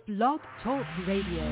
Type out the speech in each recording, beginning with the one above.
Blog Talk Radio.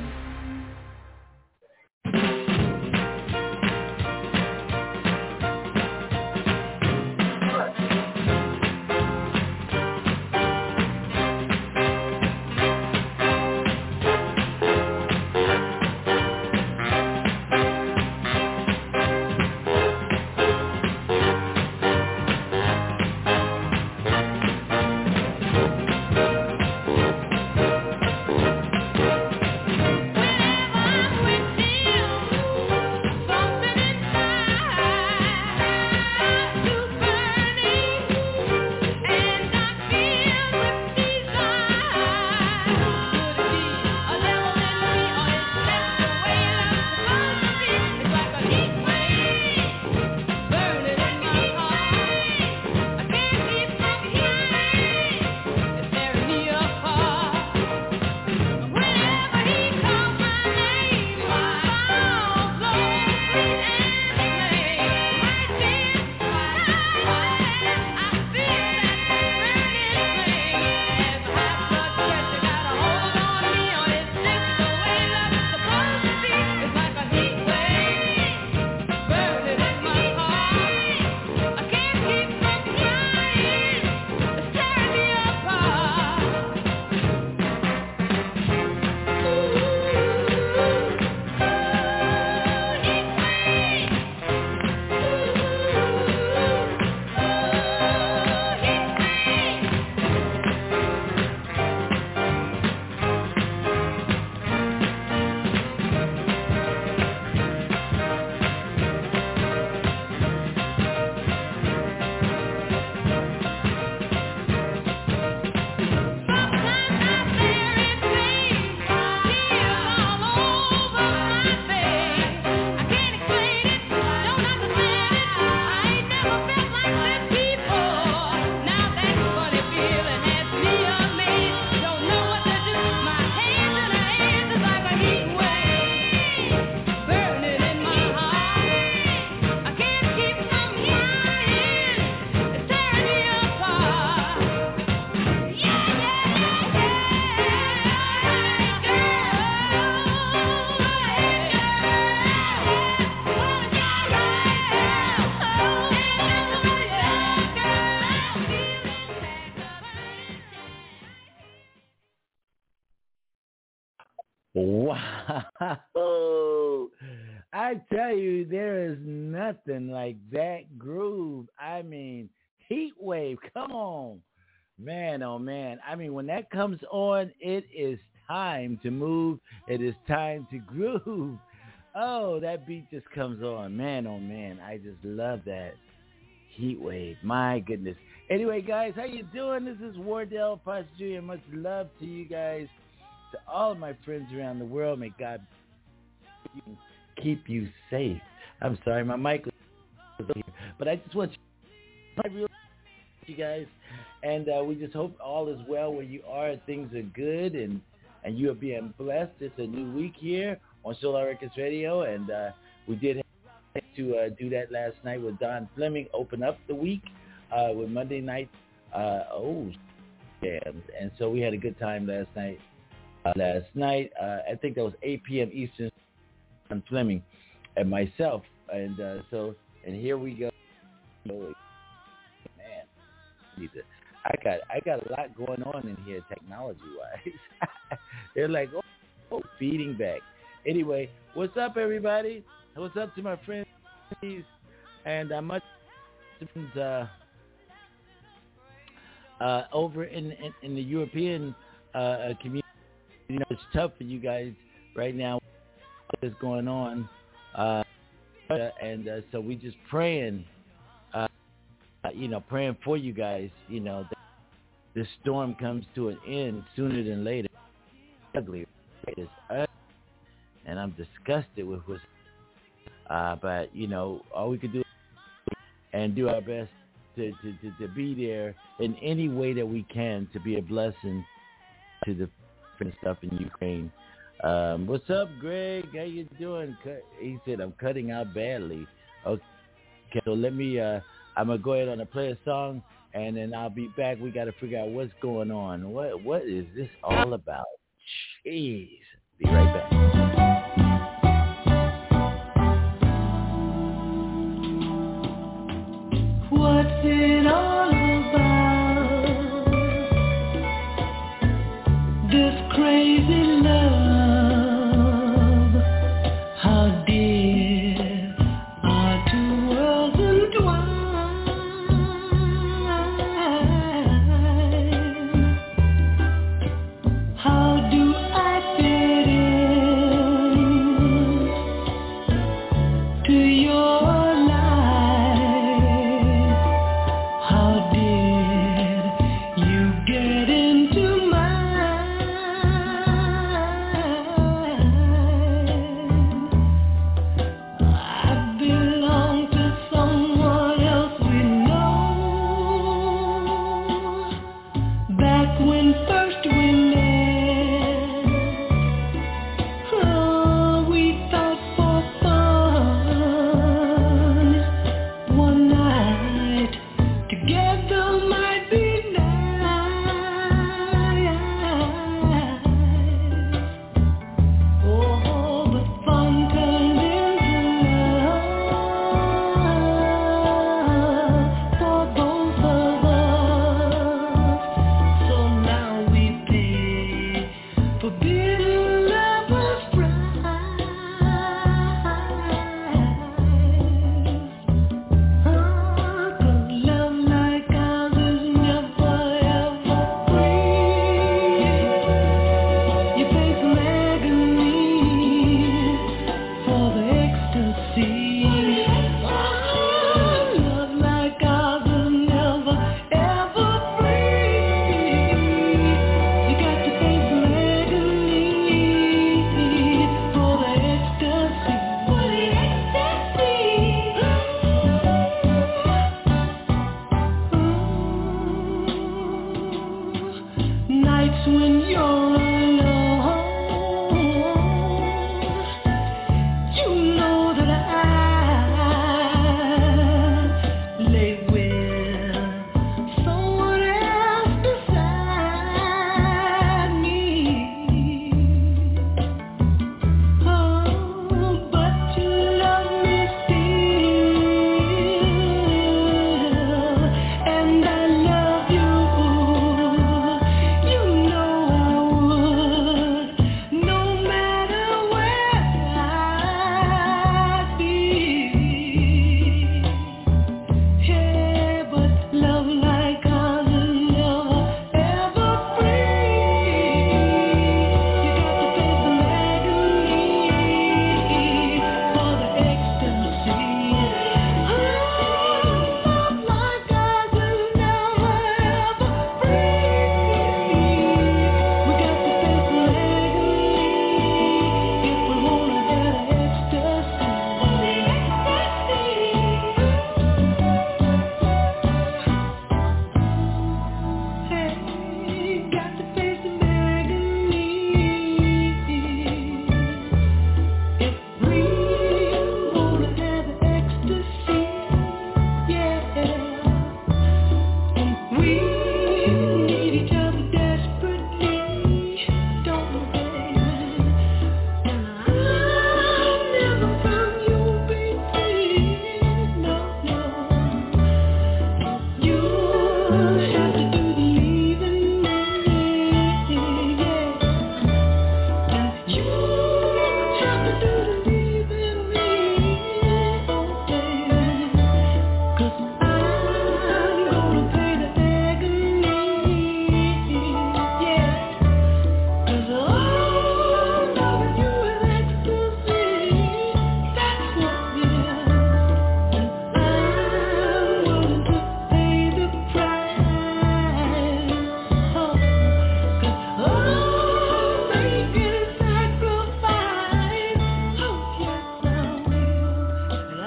Wow. I tell you, there is nothing like that groove. I mean, Heat Wave, come on. Man, oh man. I mean, when that comes on, it is time to move. It is time to groove. Oh, that beat just comes on. Man, oh man. I just love that. Heat Wave. My goodness. Anyway, guys, how you doing? This is Wardell Potts Jr. Much love to you guys. To all of my friends around the world, may God keep you safe. I'm sorry, my mic was here, but I just want you guys, and we just hope all is well where you are. Things are good, and you are being blessed. It's a new week here on Solar Records Radio, and we did have to do that last night with Don Fleming, open up the week with Monday night. And so we had a good time last night. I think that was 8 p.m. Eastern, on Fleming and myself, and here we go. Man, I got a lot going on in here technology-wise. They're like, feeding back. Anyway, what's up, everybody? What's up to my friends? And much over in the European community. You know, it's tough for you guys right now. What's going on? So we just praying, praying for you guys. You know, that this storm comes to an end sooner than later. Ugly, it's ugly, and I'm disgusted with what's. But you know, all we can do and do our best to be there in any way that we can to be a blessing to the stuff in Ukraine. What's up, Greg? How you doing? He said, I'm cutting out badly. Okay, so let me, I'm going to go ahead and play a song, and then I'll be back. We got to figure out what's going on. What is this all about? Jeez. Be right back. What's it all about? This crazy love. How dear our two worlds entwine. How do I fit in to your life? How did you get into mine? I belong to someone else we know. Back when first we met, we thought for fun, one night together might be nice. Oh, but fun turned into love for both of us. So now we pay forbidden lovers' prize. Cause love like ours is never ever free. You pay some agony for the ecstasy. Love like ours is never ever free. You got to pay some agony for the ecstasy. Nights when you're alone, you know that I lay with someone else beside me. Oh, but you love me still, and I love you. You know I would, no matter where I'd be. Yeah, but love like ours is never ever free. You got to pay some agony for the ecstasy. Love like ours is never ever free. We got to pay some agony if we wanna get ecstasy. Hey, got to pay some agony if we wanna have ecstasy. Yeah, and we need each other desperately, don't we, baby? And I'll never from you be free. No, no. You have to do the leaving me, yeah. And you have to do the leaving me, oh baby. 'Cause I'm gonna pay the agony, yeah. 'Cause loving you is ecstasy, that's what it is. And I'm willing to pay the price. Oh, 'cause making sacrifice. Oh, yes, I will. And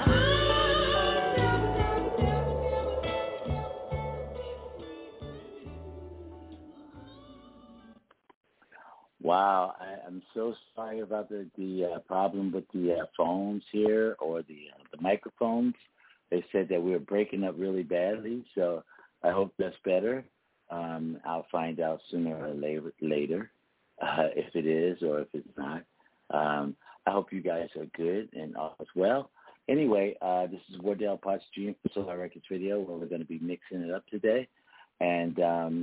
Wow, I'm so sorry about the problem with the phones here or the microphones. They said that we were breaking up really badly, so I hope that's better. I'll find out sooner or later. if it is or if it's not. I hope you guys are good and all is well. Anyway, this is Wardell Potts Jr. for Solar Records Radio, where we're going to be mixing it up today. And,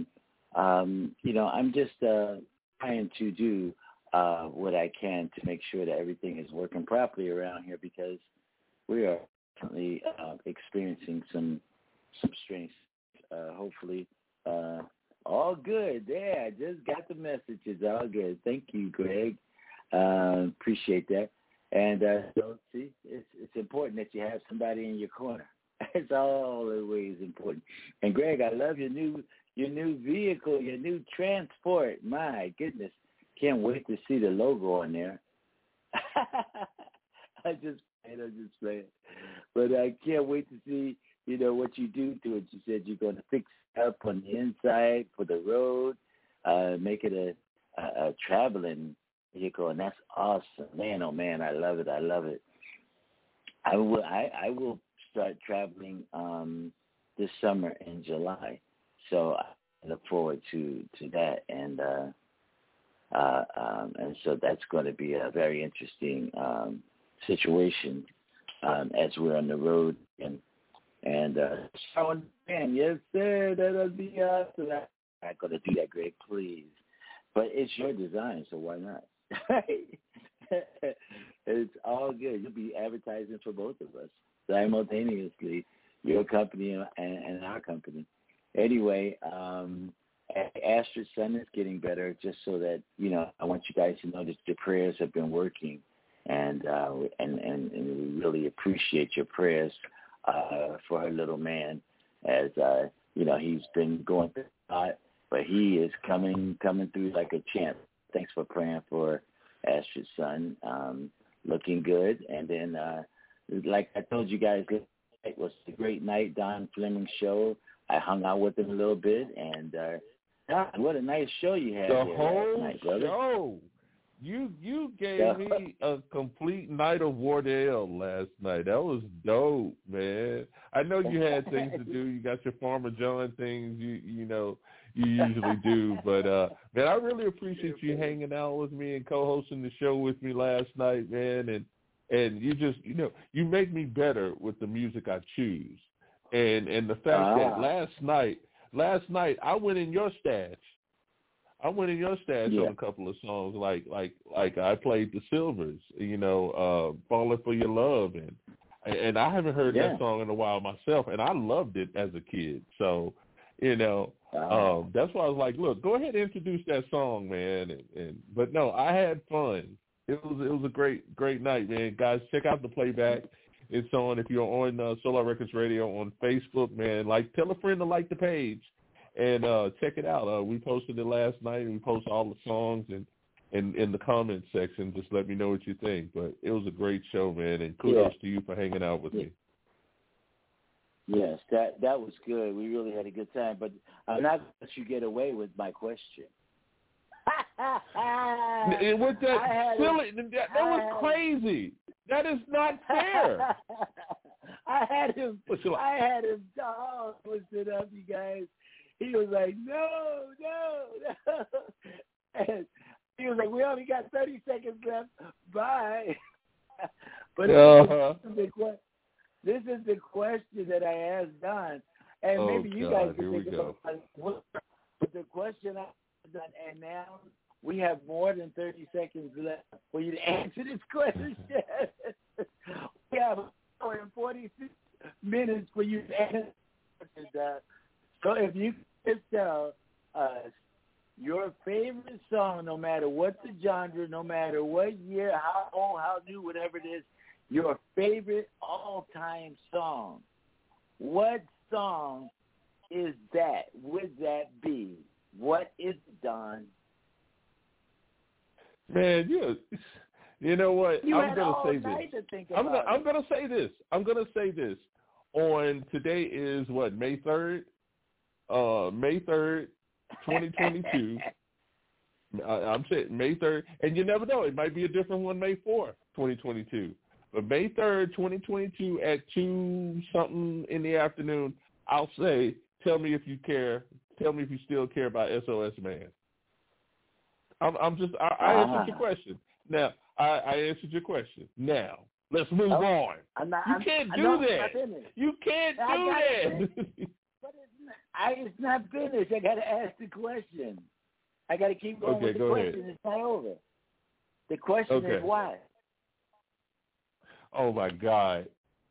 I'm just trying to do what I can to make sure that everything is working properly around here, because we are currently experiencing some strange, hopefully, all good. Yeah, I just got the messages. All good. Thank you, Greg. Appreciate that. And so, see, it's important that you have somebody in your corner. It's always important. And Greg, I love your new vehicle, your new transport. My goodness, can't wait to see the logo on there. I'm just playing. But I can't wait to see, what you do to it. You said you're going to fix it up on the inside for the road, make it a traveling vehicle, and that's awesome. Man, oh man, I love it. I will start traveling this summer in July, so I look forward to that, and so that's going to be a very interesting situation as we're on the road, and so, man, yes sir, that'll be awesome. I'm not going to do that, Greg, please, but it's your design, so why not? It's all good. You'll be advertising for both of us simultaneously, your company and our company. Anyway, Astrid's son is getting better, just so that, I want you guys to know that your prayers have been working, and we really appreciate your prayers for her little man, as he's been going through a lot, but he is coming through like a champ. Thanks for praying for Astrid's son. Looking good. And then, like I told you guys, it was a great night, Don Fleming's show. I hung out with him a little bit, and God, what a nice show you had the there whole last night, brother. Show. You gave me a complete night of Wardell last night. That was dope, man. I know you had things to do. You got your Farmer John things you usually do, but man, I really appreciate you hanging out with me and co-hosting the show with me last night, man. And you just you make me better with the music I choose, and the fact that last night I went in your stash. On a couple of songs, like I played the Silvers, "Falling for Your Love," and I haven't heard that song in a while myself, and I loved it as a kid. So, that's why I was like, look, go ahead and introduce that song, man. But no, I had fun. It was a great night, man. Guys, check out the playback. It's on, if you're on Solar Records Radio on Facebook, man. Tell a friend to like the page. And check it out. We posted it last night, and we posted all the songs and in the comments section. Just let me know what you think. But it was a great show, man, and kudos to you for hanging out with me. Yes, that was good. We really had a good time. But I'm not going to let you get away with my question. With that silly, that was crazy. That is not fair. I had him all twisted up, you guys. He was like, no. And he was like, we only got 30 seconds left. Bye. But this is the question that I asked Don. And maybe you guys can think about it. The question I asked Don, and now we have more than 30 seconds left for you to answer this question. We have 46 minutes for you to answer. So if you could tell us your favorite song, no matter what the genre, no matter what year, how old, how new, whatever it is, your favorite all-time song, what song is that? Would that be? What is it, Don? Man, you know what? I'm going to say this. On today is what, May 3rd? May 3rd, 2022. I'm saying May 3rd, and you never know. It might be a different one May 4th, 2022. But May 3rd, 2022 at 2-something in the afternoon, I'll say, tell me if you care. Tell me if you still care about SOS Man. I answered your question. Now, I answered your question. Now, let's move on. You can't do that. You can't do that. But it's not finished. I got to ask the question. I got to keep going with the question. Ahead. It's not over. The question is why. Oh my God.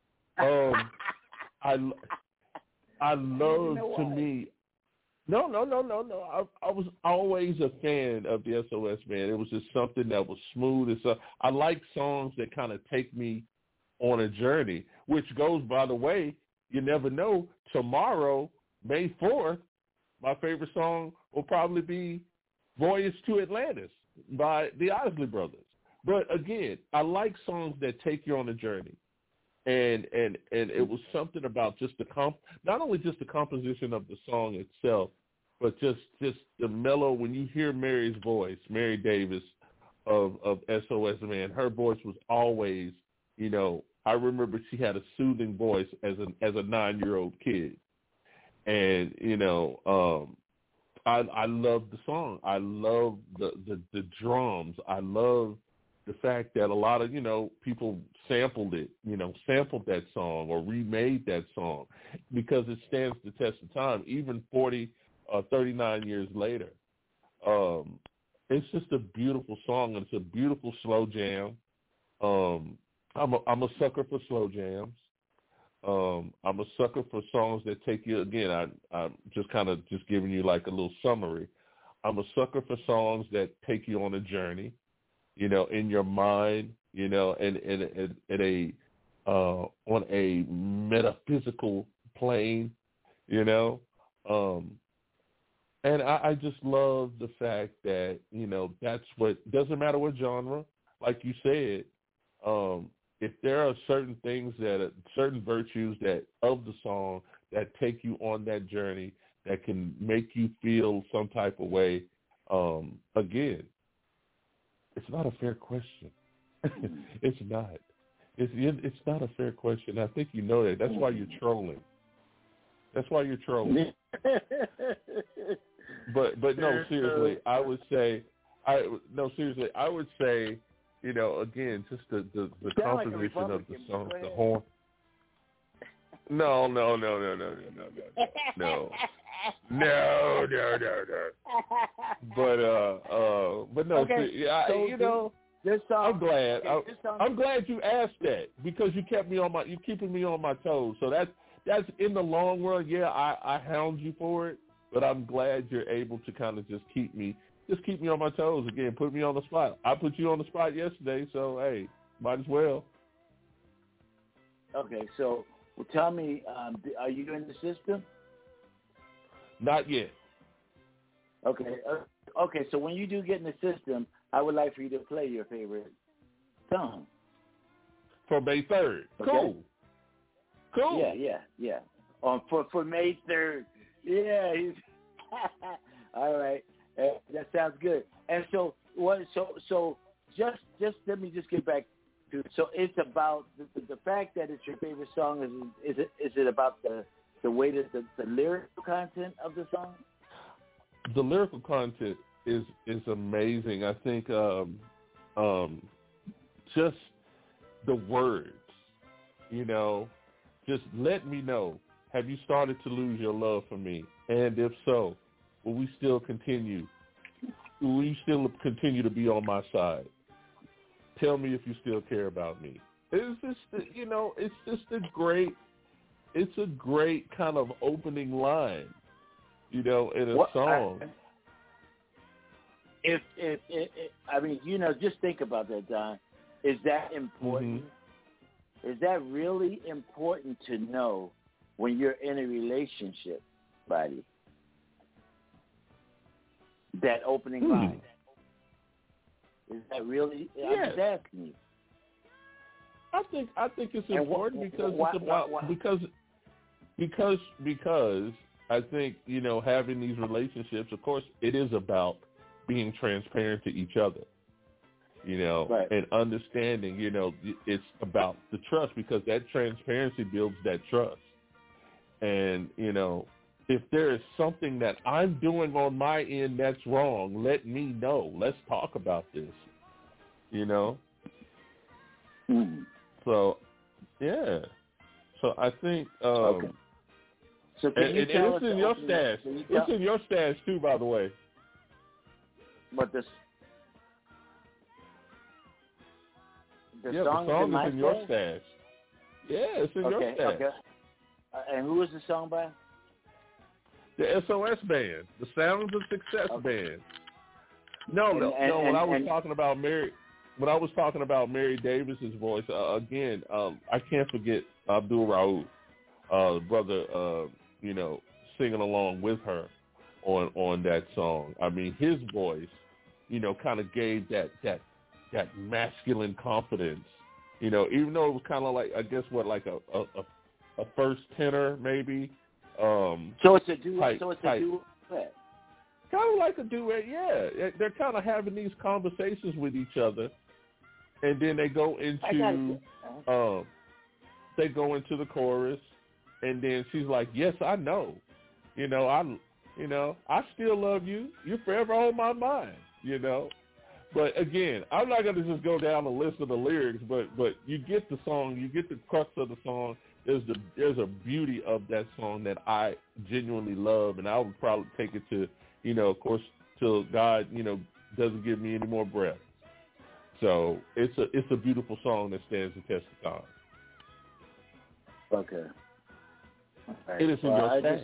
I love to me. No. I was always a fan of the SOS Band. It was just something that was smooth. And so I like songs that kind of take me on a journey, which goes, by the way, you never know. Tomorrow, May 4th, my favorite song will probably be Voyage to Atlantis by the Isley Brothers. But again, I like songs that take you on a journey. And it was something about just not only just the composition of the song itself, but just the mellow. When you hear Mary's voice, Mary Davis of SOS Man, her voice was always, I remember she had a soothing voice as a 9-year-old kid, and I love the song. I love the drums. I love the fact that a lot of, people sampled that song or remade that song because it stands the test of time, even 40 or 39 years later. It's just a beautiful song, and it's a beautiful slow jam. I'm a sucker for slow jams. I'm a sucker for songs that take you, again, I'm just kind of just giving you like a little summary. I'm a sucker for songs that take you on a journey, in your mind, and on a metaphysical plane, and I just love the fact that, that's what, doesn't matter what genre, like you said, if there are certain things certain virtues that of the song that take you on that journey, that can make you feel some type of way, again, it's not a fair question. It's not. It's not a fair question. I think you know that. That's why you're trolling. But no, seriously, I would say, again, just the composition of the song, the horn. No. But no, I'm glad. I'm glad you asked that because you keeping me on my toes. So that's in the long run. Yeah, I hound you for it, but I'm glad you're able to kind of just keep me on my toes again. Put me on the spot. I put you on the spot yesterday, so hey, might as well. Okay, so tell me, are you in the system? Not yet. Okay. So when you do get in the system, I would like for you to play your favorite song for May 3rd. Okay? Cool. Yeah. For May 3rd. Yeah. All right. That sounds good. And so what? So just let me just get back to. So it's about the fact that it's your favorite song. Is it about the way that the lyrical content of the song? The lyrical content is amazing. I think just the words, just let me know. Have you started to lose your love for me? And if so, will you still continue to be on my side? Tell me if you still care about me. It's a great kind of opening line, in a song. Just think about that, Don. Is that important? Mm-hmm. Is that really important to know when you're in a relationship, buddy? That opening line. Is that really? Yes. I'm just asking you. I think it's important because I think, having these relationships, of course, it is about being transparent to each other, right. And understanding, it's about the trust because that transparency builds that trust. And, if there is something that I'm doing on my end that's wrong, let me know. Let's talk about this. You know? Mm-hmm. So, yeah. So I think, okay. So can you tell us it's in your stash. It's in your stash too, by the way. But the song is in your stash. Yeah, it's in your stash. Okay. And who is the song by? The SOS Band, the Sounds of Success Band. No. When I was talking about Mary Davis's voice, again, I can't forget Abdul Rauf, brother, singing along with her on that song. I mean, his voice, kind of gave that masculine confidence, even though it was kind of like, I guess, like a first tenor maybe. So it's a duet. Kind of like a duet, yeah. They're kind of having these conversations with each other, and then they go into the chorus, and then she's like, "Yes, I know. I still love you. You're forever on my mind." But again, I'm not going to just go down the list of the lyrics, but you get the song, you get the crux of the song. There's a beauty of that song that I genuinely love, and I would probably take it to, of course, till God, doesn't give me any more breath. So it's a beautiful song that stands the test of time. Okay. Right. It is in your stash.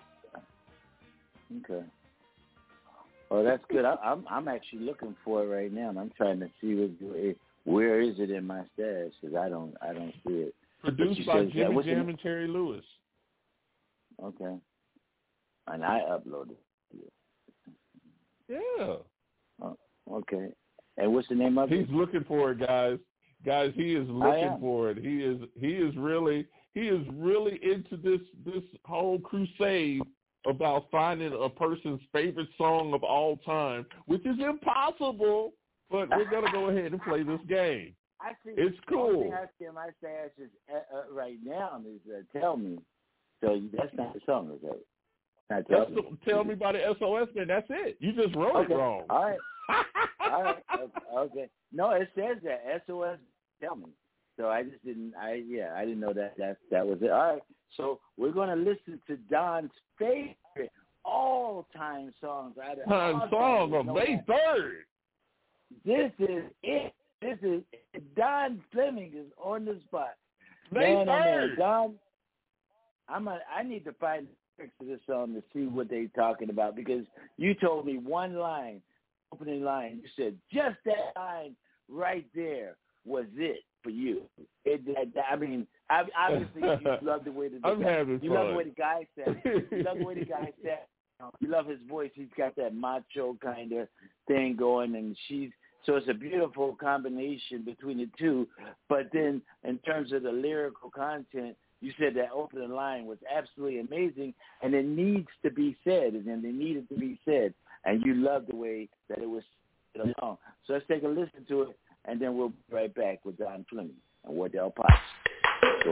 Okay. Well, that's good. I'm actually looking for it right now, and I'm trying to see where is it in my stash, because I don't see it. Produced by Jimmy Jam and Terry Lewis. Okay. And I uploaded it. Yeah. Oh, okay. And what's the name of it? He's looking for it, guys. Guys, he is looking for it. He is really into this whole crusade about finding a person's favorite song of all time, which is impossible, but we're going to go ahead and play this game. It's cool. The only thing I see in my stash is, right now is Tell Me. So that's not the song, is it? Tell Me by the SOS Band. That's it. You just wrote it wrong. All right. All right. Okay. No, it says that SOS Tell Me. So I just didn't. I didn't know that was it. All right. So we're going to listen to Don's favorite all-time songs. Song of May 3rd. This is it. This is Don Fleming is on the spot. May 3rd. Don, I need to find the lyrics of this song to see what they're talking about, because you told me one line, opening line. You said just that line right there was it for you. Obviously you love the way I'm having fun. You love the way the guy said. You love the way the guy said. You love his voice. He's got that macho kind of thing going, and so it's a beautiful combination between the two. But then in terms of the lyrical content, you said that opening line was absolutely amazing, and it needs to be said, and then it needed to be said. And you love the way that it was said along. So let's take a listen to it, and then we'll be right back with Don Fleming and Wardell Potts. So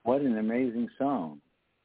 What an amazing song.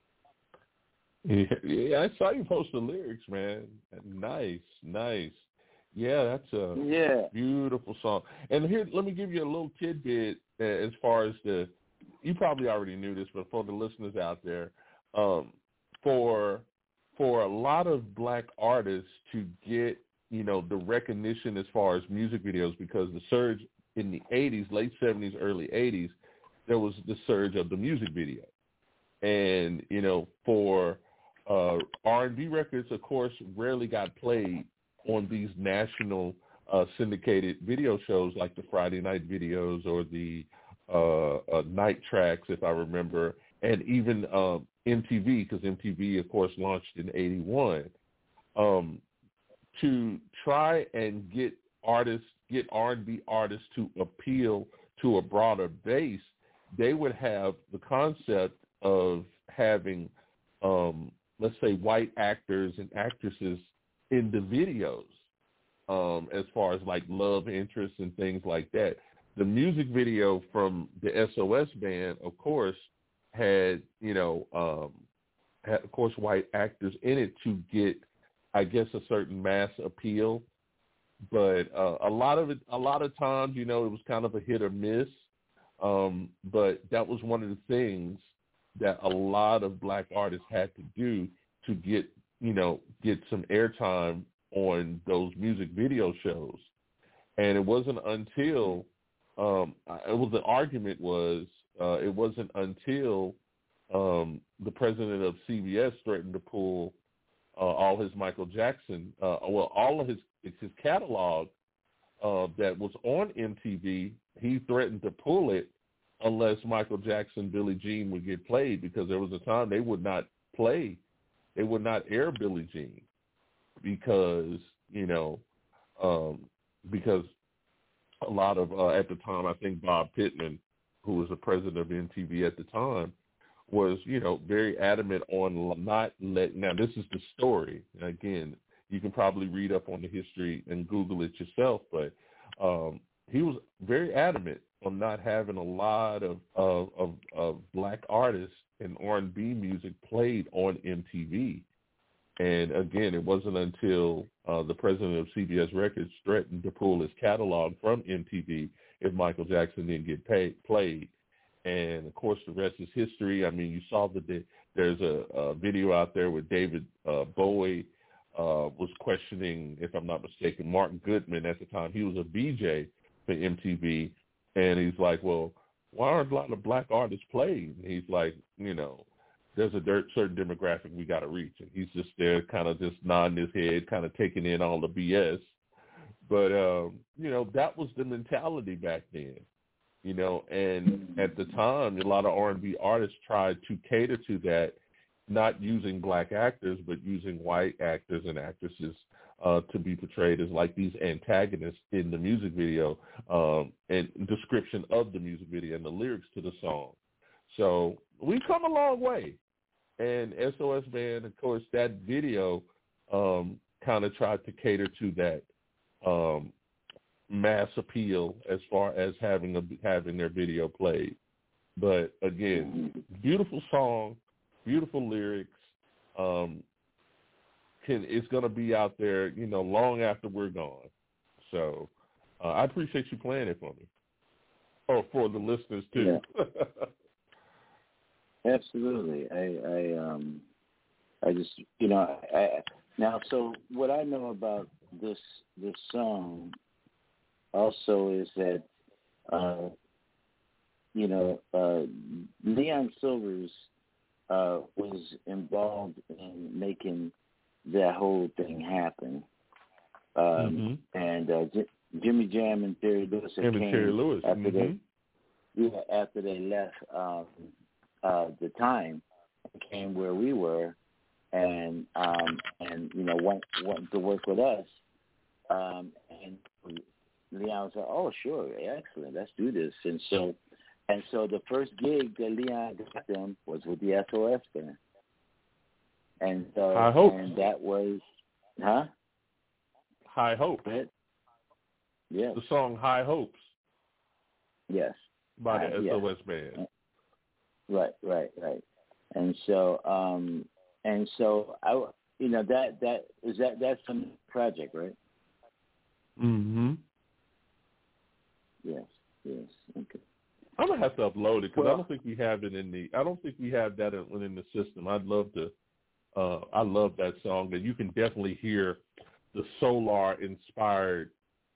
Yeah, I saw you post the lyrics, man. Nice. Yeah, that's a beautiful song. And here, let me give you a little tidbit as far as you probably already knew this, but for the listeners out there, for a lot of black artists to get, the recognition as far as music videos, because the surge in the 80s, late 70s, early 80s, there was the surge of the music video. And, for R&B records, of course, rarely got played on these national syndicated video shows like the Friday night videos or the night tracks, if I remember, and even MTV, because MTV, of course, launched in 81. To try and get R&B artists to appeal to a broader base, they would have the concept of having, let's say, white actors and actresses in the videos, as far as like love interests and things like that. The music video from the SOS band, of course, had of course, white actors in it to get, I guess, a certain mass appeal. But a lot of times, it was kind of a hit or miss. But that was one of the things that a lot of black artists had to do to get some airtime on those music video shows. And it wasn't until the argument was it wasn't until the president of CBS threatened to pull all his Michael Jackson, all of his catalog that was on MTV. He threatened to pull it unless Michael Jackson, Billie Jean would get played, because there was a time they would not air Billie Jean because because a lot of at the time, I think Bob Pittman, who was the president of MTV at the time, was very adamant on not letting. Now this is the story. Again, you can probably read up on the history and Google it yourself, but he was very adamant on not having a lot of black artists and R&B music played on MTV. And again, it wasn't until the president of CBS Records threatened to pull his catalog from MTV if Michael Jackson didn't get played. And of course, the rest is history. I mean, you saw there's a video out there where David Bowie was questioning, if I'm not mistaken, Martin Goodman at the time. He was a VJ for MTV, and he's like, well, why aren't a lot of black artists played? And he's like, there's a certain demographic we got to reach. And he's just there kind of just nodding his head, kind of taking in all the BS. But, that was the mentality back then, and at the time, a lot of R&B artists tried to cater to that, not using black actors, but using white actors and actresses to be portrayed as like these antagonists in the music video and description of the music video and the lyrics to the song. So we've come a long way. And SOS Band, of course, that video kind of tried to cater to that mass appeal as far as having their video played. But again, beautiful song, beautiful lyrics. It's going to be out there, long after we're gone. So I appreciate you playing it for me, or for the listeners too. Yeah. Absolutely. I just, now, so what I know about this song also is that, Leon Silvers was involved in making that whole thing happen. And Jimmy Jam and Terry Lewis after they left the time, came where we were, and wanted to work with us. And Leon said, "Oh, sure, excellent, let's do this." And so the first gig that Leon got them was with the SOS Band. And so High Hopes. And that was, High Hopes. Yes. The song High Hopes. Yes. By the SOS Band. Right. And so I, that's some project, right? Mm-hmm. Yes. Okay. I'm gonna have to upload it because I don't think we have it I don't think we have that in the system. I'd love to. I love that song, and you can definitely hear the Solar-inspired,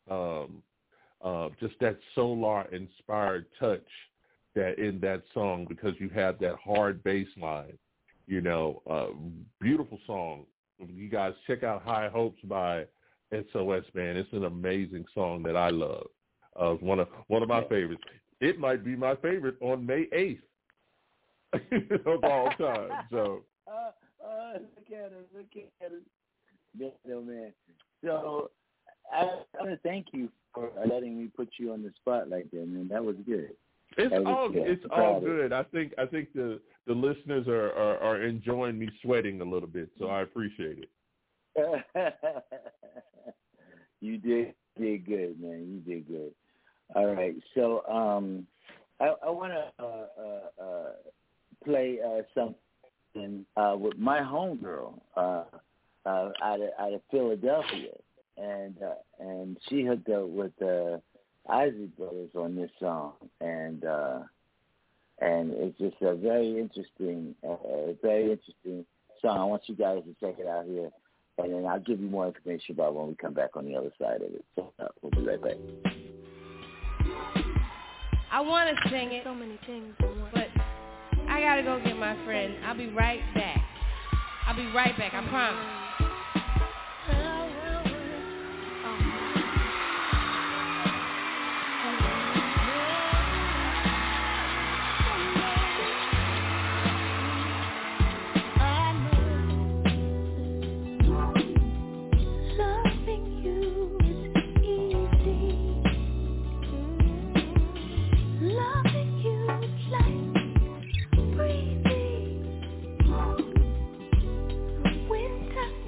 just that Solar-inspired touch that in that song, because you have that hard bass line. Beautiful song. You guys check out High Hopes by SOS, man. It's an amazing song that I love. One of my favorites. It might be my favorite on May 8th of all time. So. Look at it. Man. So I want to thank you for letting me put you on the spot like that, man. That was good. It's all good. I think the listeners are enjoying me sweating a little bit, so I appreciate it. You did good, man. You did good. All right, so I want to play something with my homegirl out of Philadelphia, and she hooked up with Isaac Brothers on this song, and it's just a very interesting song. I want you guys to check it out here, and then I'll give you more information about when we come back on the other side of it. So we'll be right back. I want to sing it, so many things, but I gotta go get my friend. I'll be right back, I promise. Winter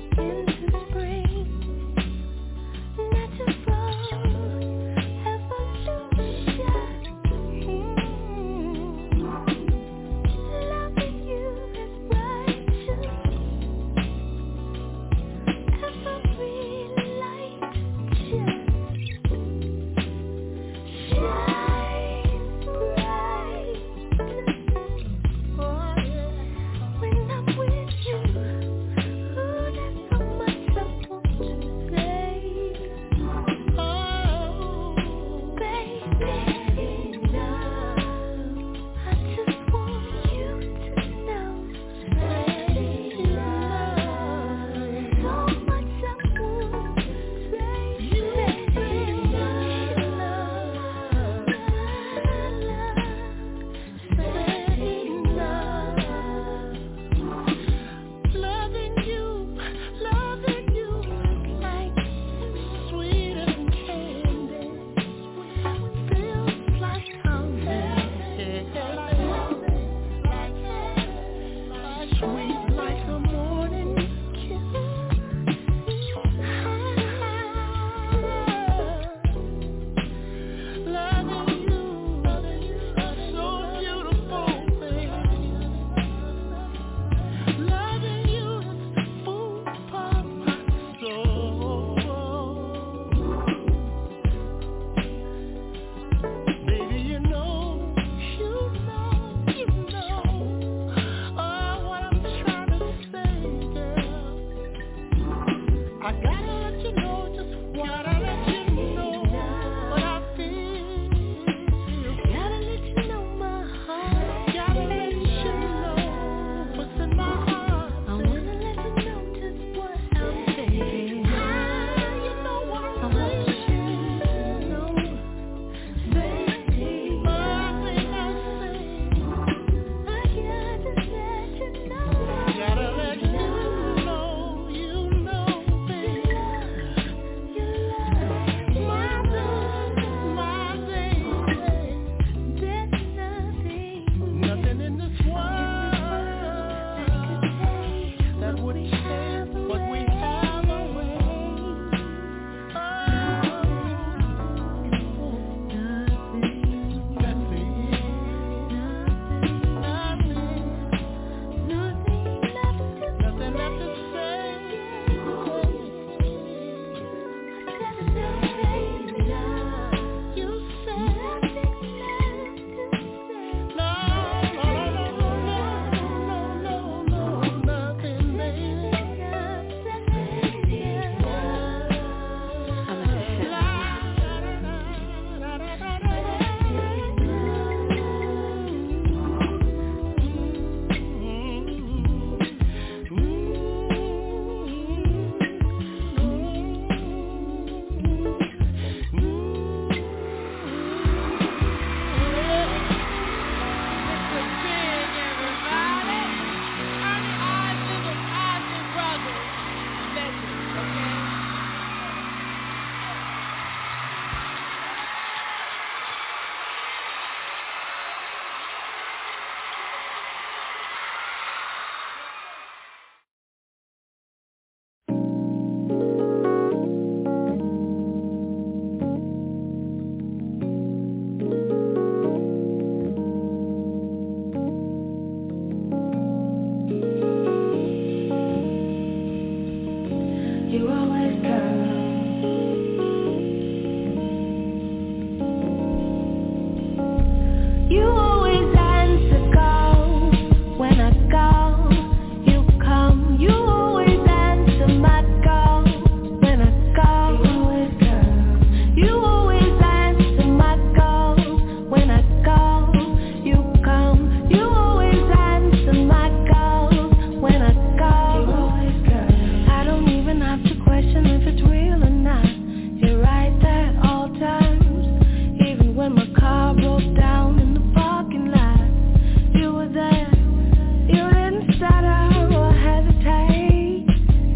You always answer calls when I call. You come. You always answer my call when I call. You always answer my call when I call. You come. You always answer my call when I call. I don't even have to question if it's real or not. You're right there at all times. Even when my car broke down in the parking lot, you were there. You didn't stutter or hesitate.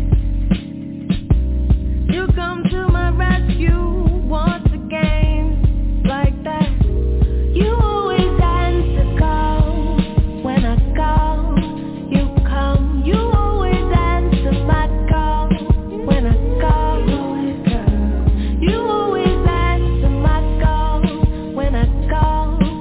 You come to my rescue once again, like that. You always answer calls when I call. You come. You always answer my call when I call. You always answer my call when I call.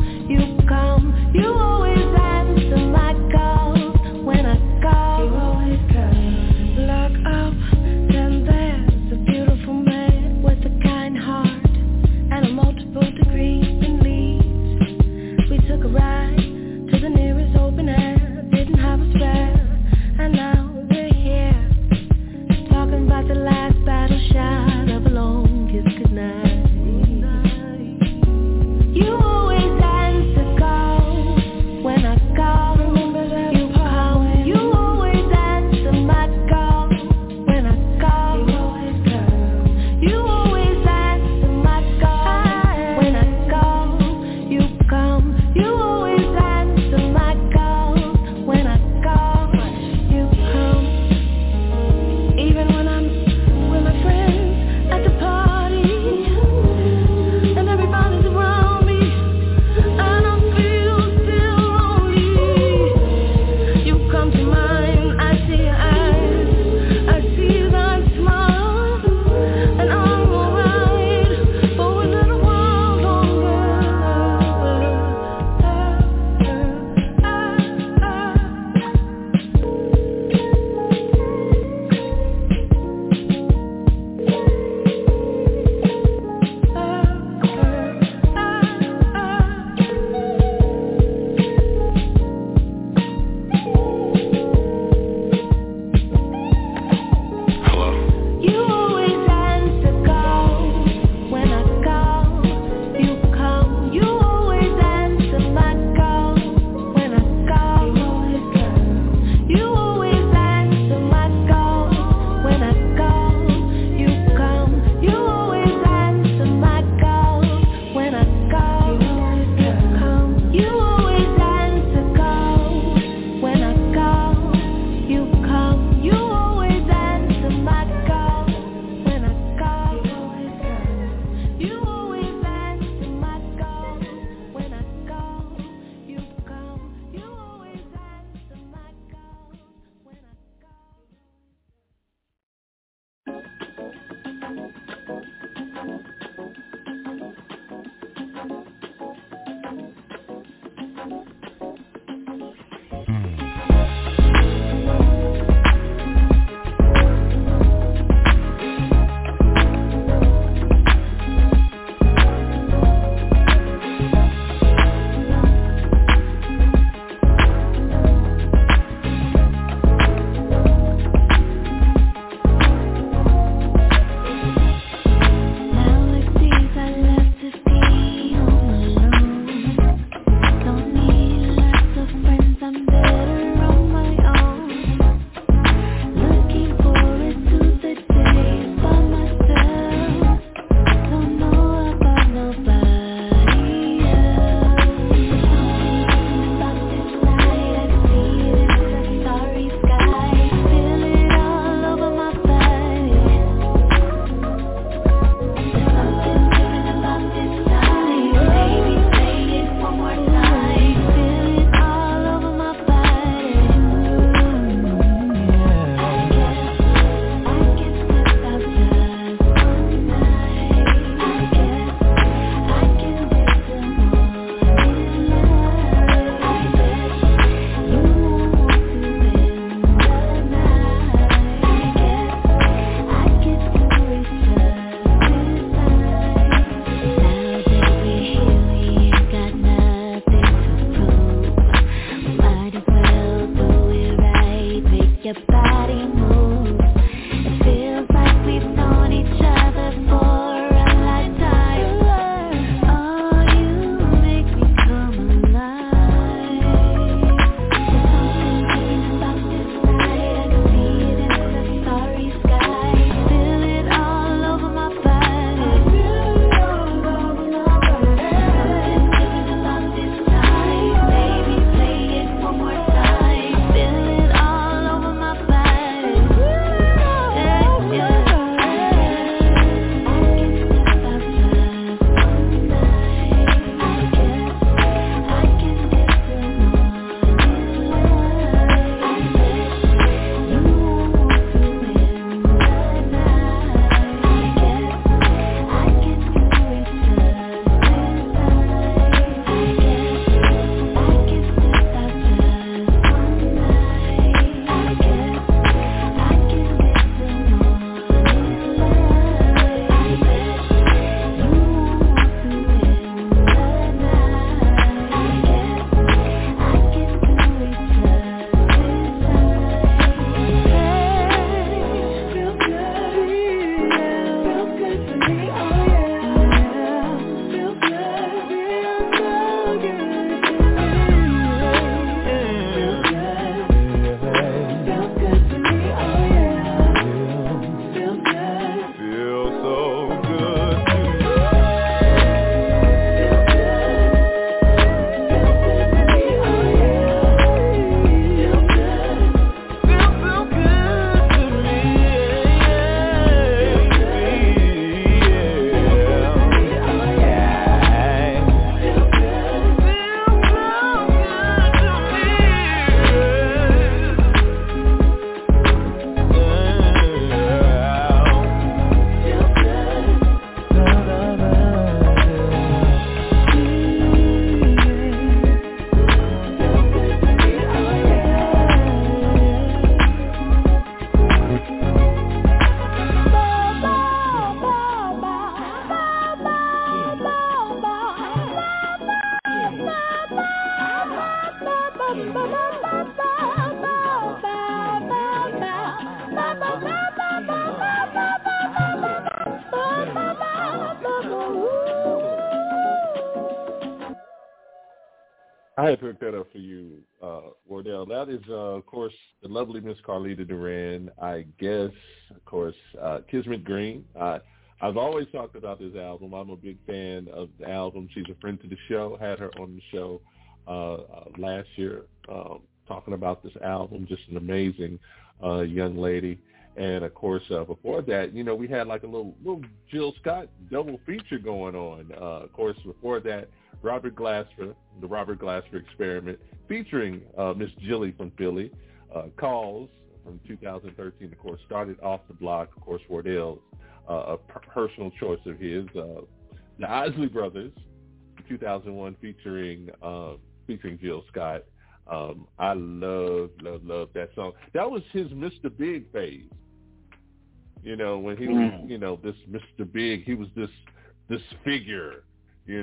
I had picked that up for you, Wardell. That is, of course, the lovely Miss Carlita Duran. I guess, of course, Kismet Green. I've always talked about this album. I'm a big fan of the album. She's a friend to the show. Had her on the show last year talking about this album. Just an amazing young lady. And, of course, before that, we had like a little Jill Scott double feature going on. Of course, before that, Robert Glasper, the Robert Glasper Experiment, featuring Miss Jilly from Philly. Calls from 2013, of course, started off the block. Of course, Wardell's a personal choice of his. The Isley Brothers, 2001, featuring Jill Scott. I love that song. That was his Mr. Big phase. When he was, this Mr. Big, he was this figure, he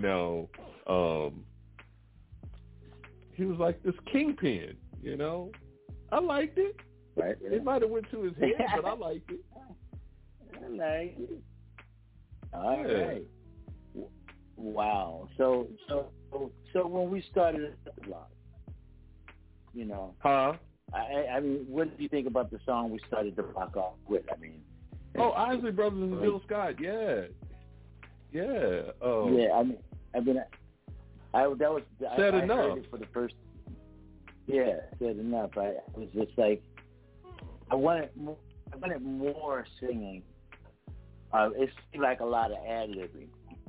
was like this kingpin, I liked it. Right. It might have went to his head, but I liked it. I like it. All right. Wow. So when we started the block, I mean, what do you think about the song we started the block off with? I mean, Isley Brothers and Jill Scott, yeah. Yeah, I mean, I heard it for the first. Yeah, Said Enough. I was just like, I wanted more singing. It seemed like a lot of ad-libbing,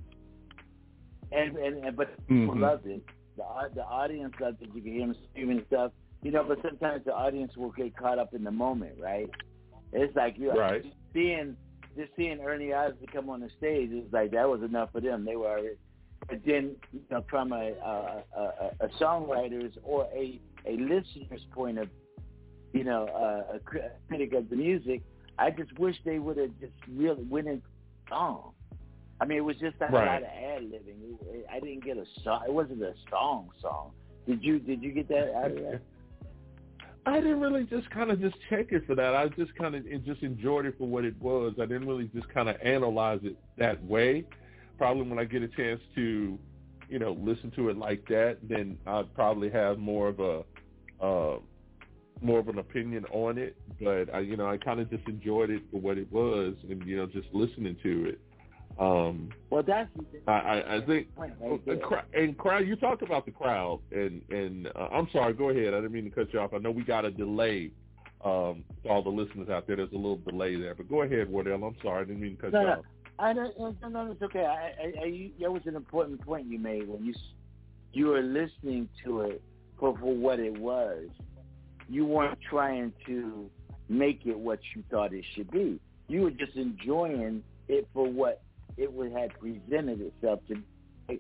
but people loved it. The audience loved it. You could hear them screaming and stuff, But sometimes the audience will get caught up in the moment, right? It's like you're just seeing Ernie Isley come on the stage. It's like that was enough for them. They were already. But then, from a songwriter's or a listener's point of, a critic of the music, I just wish they would have just really went in song. I mean, it was just a lot of ad-libbing. I didn't get a song. It wasn't a song. Did you get that out of that? I didn't really just kind of just check it for that. I just kind of just enjoyed it for what it was. I didn't really just kind of analyze it that way. Probably when I get a chance to, listen to it like that, then I'd probably have more of an opinion on it. But I kind of just enjoyed it for what it was, and just listening to it. Well, that's. I think, and crowd. You talked about the crowd, and I'm sorry. Go ahead. I didn't mean to cut you off. I know we got a delay. For all the listeners out there, there's a little delay there. But go ahead, Wardell. I'm sorry. I didn't mean to cut you off. No, it's okay. That was an important point you made when you were listening to it for what it was. You weren't trying to make it what you thought it should be. You were just enjoying it for what it would have presented itself to be.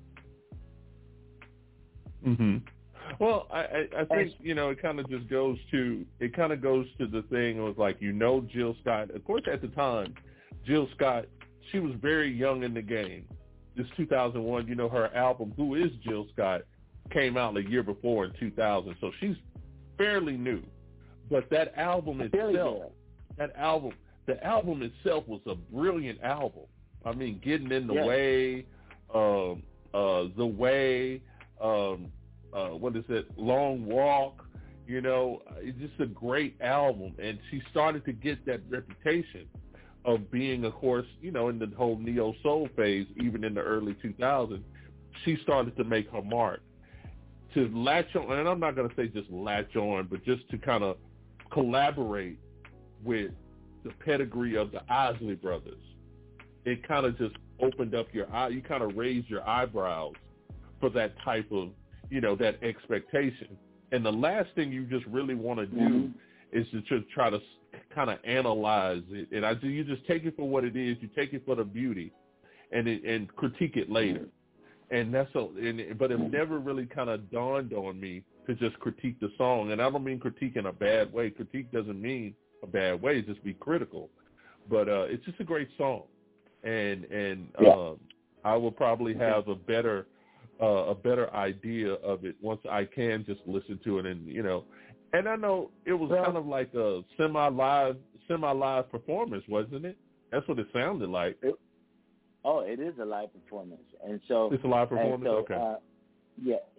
Mm-hmm. Well, I think it kind of just goes to the thing. It was like Jill Scott. Of course, at the time, Jill Scott, she was very young in the game. This 2001, her album "Who Is Jill Scott" came out a year before in 2000, so she's fairly new. But that album itself, the album itself was a brilliant album. I mean, Getting in the Way, The Way, what is it, Long Walk, it's just a great album. And she started to get that reputation of being, of course, in the whole neo-soul phase, even in the early 2000s, she started to make her mark. To latch on, and I'm not going to say just latch on, but just to kind of collaborate with the pedigree of the Isley Brothers. It kind of just opened up your eye. You kind of raised your eyebrows for that type of, that expectation. And the last thing you just really want to do is to just try to kind of analyze it. And you just take it for what it is. You take it for the beauty, and critique it later. And but it never really kind of dawned on me to just critique the song. And I don't mean critique in a bad way. Critique doesn't mean a bad way. Just be critical. But it's just a great song. And I will probably have a better idea of it once I can just listen to it. And I know it was kind of like a semi-live performance, wasn't it? That's what it sounded like. It is a live performance, and so it's a live performance. So, okay. Yeah.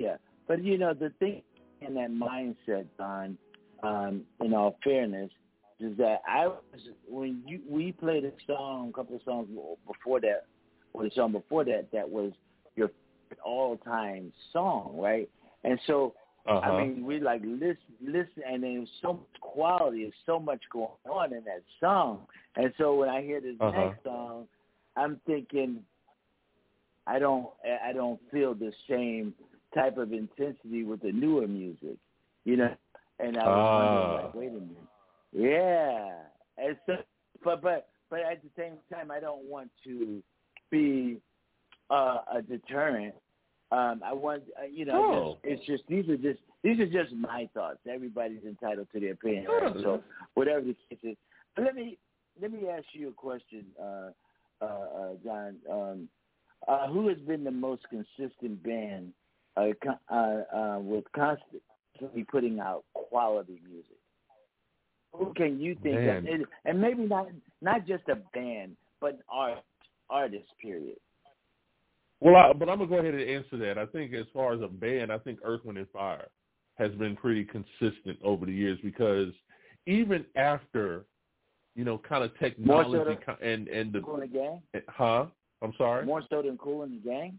But you know, the thing in that mindset, Don, in all fairness, is that we played a couple of songs before that, or the song before that, that was your all-time song, right? And so, I mean, we like listen, and there's so much quality, there's so much going on in that song. And so when I hear this next song, I'm thinking, I don't feel the same type of intensity with the newer music, you know. And I was wondering, like, wait a minute, yeah. And so, but at the same time, I don't want to be a deterrent. I want, you know, it's just these are just my thoughts. Everybody's entitled to their opinion, right? So whatever the case is. But let me ask you a question, John. Who has been the most consistent band with constantly putting out quality music? Who can you think of? And maybe not just a band, but artist, period. Well, but I'm going to go ahead and answer that. I think as far as a band, I think Earth, Wind & Fire has been pretty consistent over the years, because even after, you know, kind of technology and the Kool and the Gang? I'm sorry? More so than Kool and the Gang?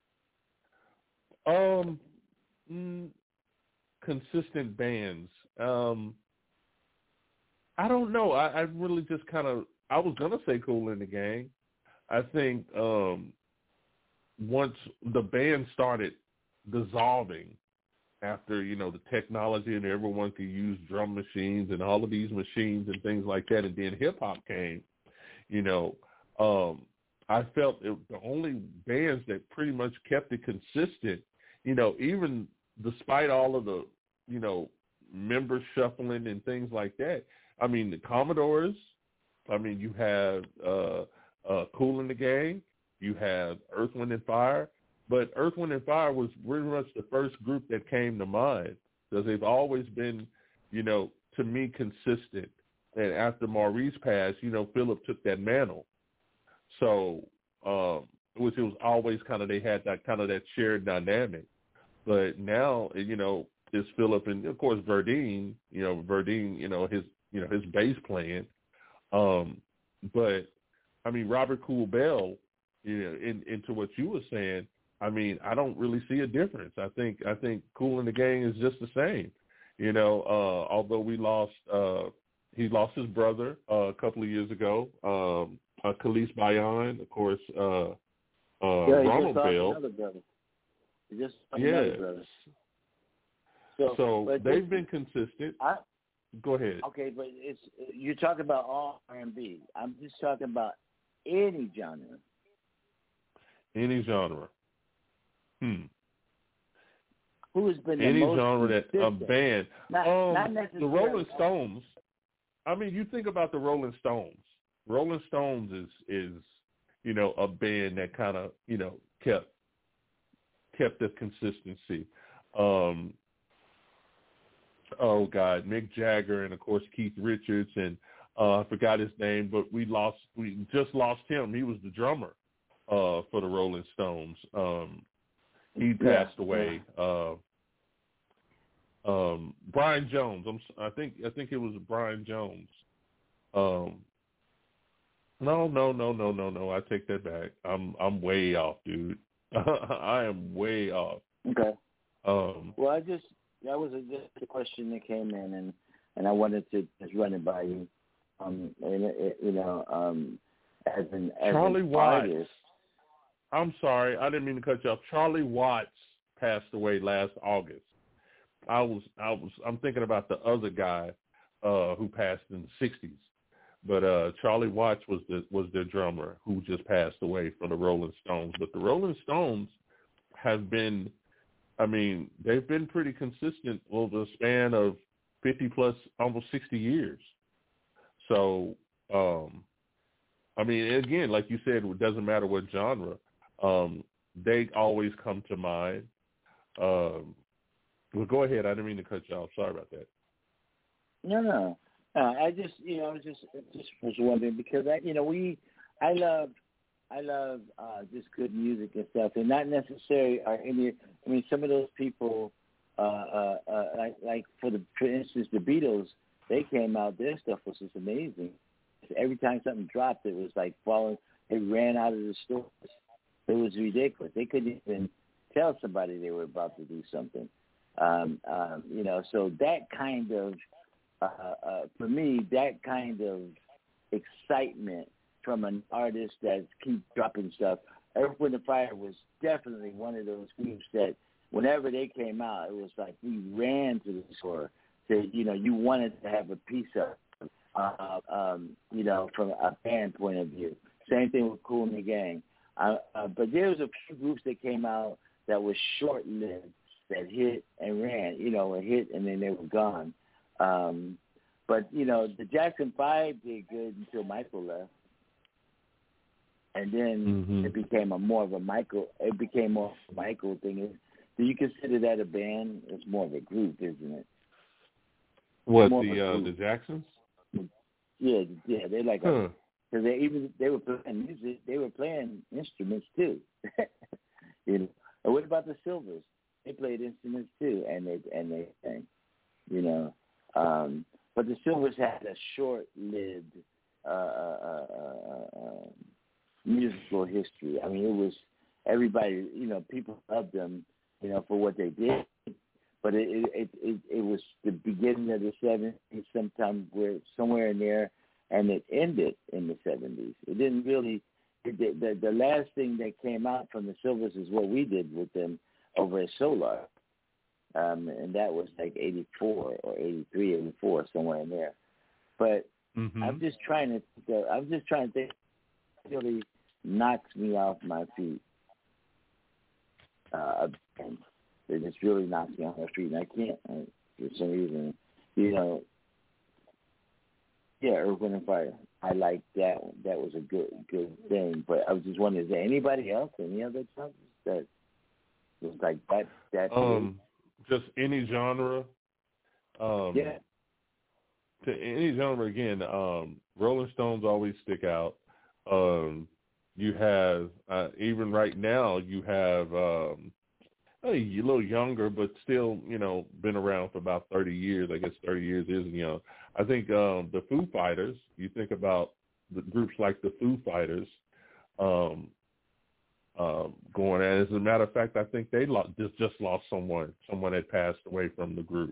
Consistent bands. I don't know. I really just kind of, I was going to say Kool and the Gang. I think once the band started dissolving after, you know, the technology and everyone could use drum machines and all of these machines and things like that, and then hip-hop came, you know, I felt the only bands that pretty much kept it consistent, you know, even despite all of the, you know, member shuffling and things like that. I mean, the Commodores, I mean, you have Kool and the Gang, you have Earth, Wind & Fire, but Earth, Wind & Fire was pretty much the first group that came to mind, because they've always been, you know, to me, consistent. And after Maurice passed, you know, Philip took that mantle. So it was always kind of, they had that kind of that shared dynamic. But now, you know, it's Philip and, of course, Verdine, you know, his bass playing. But, I mean, Robert Kool Bell, you know, into what you were saying, I mean, I don't really see a difference. I think Kool and the Gang is just the same. You know, although he lost his brother a couple of years ago, Khalif Bayan, of course, Ronald Bell. Yes. So they've been consistent. Go ahead. Okay, but you're talking about all R&B. I'm just talking about any genre. Any genre. Who has been any the most genre that a consistent? band? Not necessarily. The Rolling Stones. I mean, you think about the Rolling Stones. Rolling Stones is you know, a band that kind of, you know, kept the consistency. Oh God, Mick Jagger and of course Keith Richards, and I forgot his name, but we just lost him. He was the drummer for the Rolling Stones. He passed away. Brian Jones. I think it was Brian Jones. No. I take that back. I'm way off, dude. I am way off. Okay. Well, that was just a question that came in, and I wanted to just run it by you. As Charlie an Watts. artist. I'm sorry, I didn't mean to cut you off. Charlie Watts passed away last August. I'm thinking about the other guy who passed in the 60s. But Charlie Watts was their drummer who just passed away from the Rolling Stones. But the Rolling Stones have been, I mean, they've been pretty consistent over the span of 50 plus, almost 60 years. So, I mean, again, like you said, it doesn't matter what genre. They always come to mind. Well, go ahead. I didn't mean to cut you off. Sorry about that. No. I just was wondering because I love just good music and stuff, and not necessarily are any I mean, some of those people, like for instance, the Beatles, they came out. Their stuff was just amazing. Every time something dropped, it was like falling. It ran out of the stores. It was ridiculous. They couldn't even tell somebody they were about to do something. You know, so that kind of, for me, that kind of excitement from an artist that keeps dropping stuff. Earth, Wind & Fire was definitely one of those groups that whenever they came out, it was like we ran to the store. You know, you wanted to have a piece of, you know, from a band point of view. Same thing with Kool and the Gang. But there was a few groups that came out that was short-lived, that hit and ran, you know, a hit and then they were gone. But, you know, the Jackson 5 did good until Michael left. And then it became more of a Michael thing. Do you consider that a band? It's more of a group, isn't it? What, the Jacksons? Yeah, they're like because they were playing music, they were playing instruments too. You know, and what about the Silvers? They played instruments too, and they sang. You know, but the Silvers had a short-lived musical history. I mean, it was everybody. You know, people loved them. You know, for what they did. But it was the beginning of the 70s, somewhere in there, and it ended in the 70s. It didn't really. The last thing that came out from the Silvers is what we did with them over at Solar, and that was like 84 or 83, 84, somewhere in there. But I'm just trying to think. It really knocks me off my feet. It just really knocks me off my feet, and I can't for some reason. You know, yeah, Earth, Wind & Fire. I like that one. That was a good thing. But I was just wondering, is there anybody else, any other songs that was like that? Just any genre. Yeah. To any genre again. Rolling Stones always stick out. You have even right now. You have a little younger, but still, you know, been around for about 30 years. I guess 30 years isn't young. I think the Foo Fighters, you think about the groups like the Foo Fighters going at it. As a matter of fact, I think they just lost someone. Someone had passed away from the group.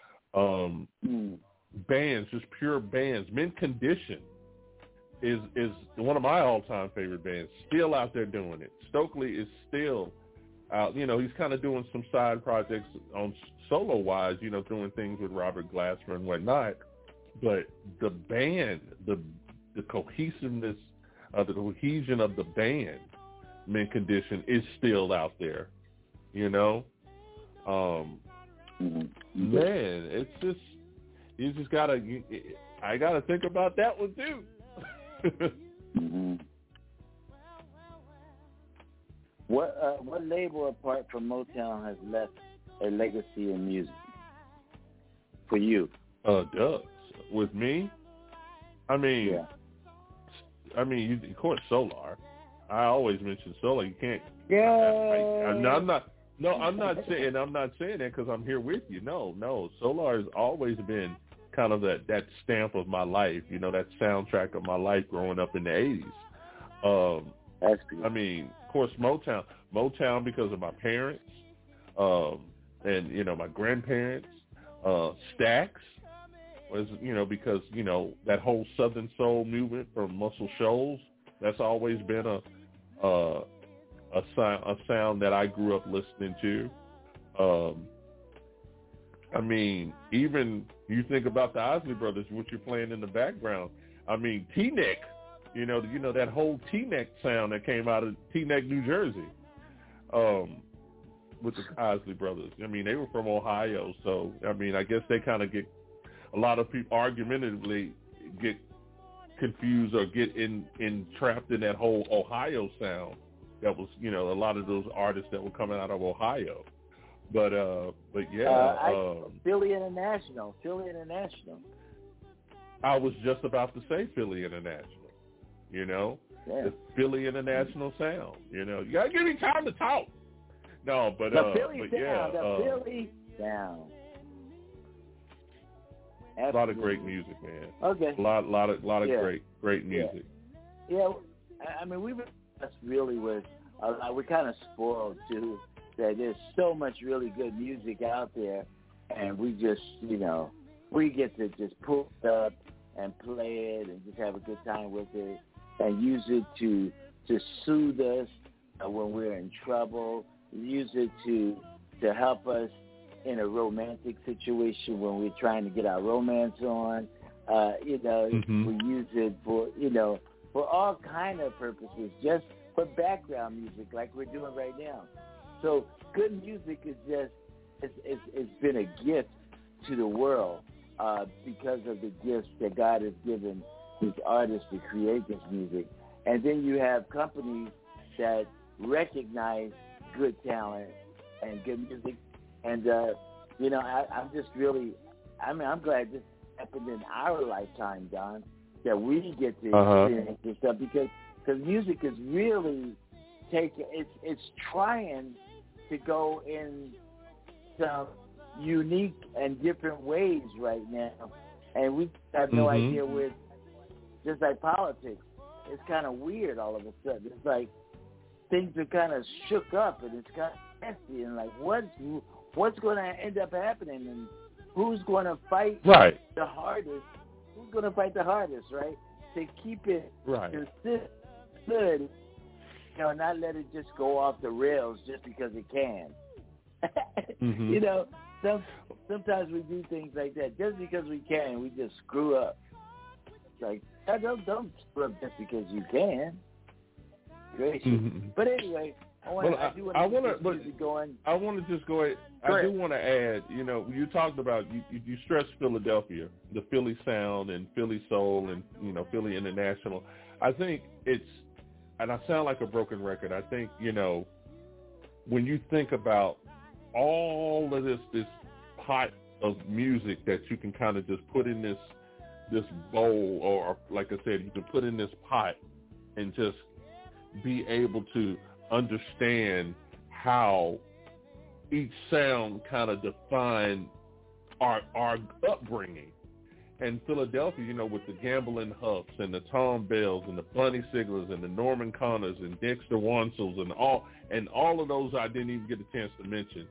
Bands, just pure bands. Mint Condition is one of my all-time favorite bands. Still out there doing it. Stokely is still out, you know, he's kind of doing some side projects on solo-wise, you know, doing things with Robert Glasper and whatnot. But the band, the cohesiveness, the cohesion of the band, Mint Condition, is still out there, you know. Man, it's just, you just gotta, I gotta think about that one too. What label apart from Motown has left a legacy in music for you? Does with me? I mean, of course, Solar. I always mention Solar. You can't. Yeah. I'm not saying that because I'm here with you. No. Solar has always been kind of that stamp of my life. You know, that soundtrack of my life growing up in the 80s. That's good. I mean, of course, Motown because of my parents, and you know, my grandparents. Stax was, you know, because, you know, that whole Southern Soul movement from Muscle Shoals. That's always been a sound that I grew up listening to. I mean, even you think about the Isley Brothers, what you're playing in the background. I mean, Teaneck. You know that whole Teaneck sound that came out of Teaneck, New Jersey, with the Isley Brothers. I mean, they were from Ohio, so I mean, I guess they kind of get a lot of people argumentatively get confused or get entrapped in that whole Ohio sound. That was, you know, a lot of those artists that were coming out of Ohio. But yeah, Philly International. I was just about to say Philly International. You know, the Philly International sound. You know, you gotta give me time to talk. No, but Philly yeah, Philly down. A lot of great music, man. Okay. A lot of great music. Yeah, I mean, we've been really with. We're kind of spoiled too. That there's so much really good music out there, and we just, we get to just pull it up and play it and just have a good time with it and use it to soothe us when we're in trouble. Use it to help us in a romantic situation when we're trying to get our romance on. We use it for all kind of purposes, just for background music like we're doing right now. So good music is just, it's been a gift to the world because of the gifts that God has given these artists to create this music. And then you have companies that recognize good talent and good music. And, I'm just really, I'm glad this happened in our lifetime, Don, that we get to experience this stuff because music is really it's trying to go in some unique and different ways right now. And we have no idea where, just like politics, it's kind of weird all of a sudden. It's like things are kind of shook up and it's kind of messy and like what's going to end up happening and who's going to fight the hardest? Who's going to fight the hardest, right? To keep it consistent, not let it just go off the rails just because it can. Sometimes we do things like that. Just because we can, we just screw up. It's like, don't screw up just because you can. Gracious. But anyway, I want to just go ahead. I do want to add, you talked about, you stressed Philadelphia, the Philly sound and Philly soul and, Philly international. I think and I sound like a broken record, I think, when you think about all of this pot of music that you can kind of just put in this bowl, or like I said, you can put in this pot and just be able to understand how each sound kind of define our upbringing. And Philadelphia, with the Gamble & Huffs and the Tom Bells and the Bunny Siglers and the Norman Connors and Dexter Wansels and all of those I didn't even get a chance to mention.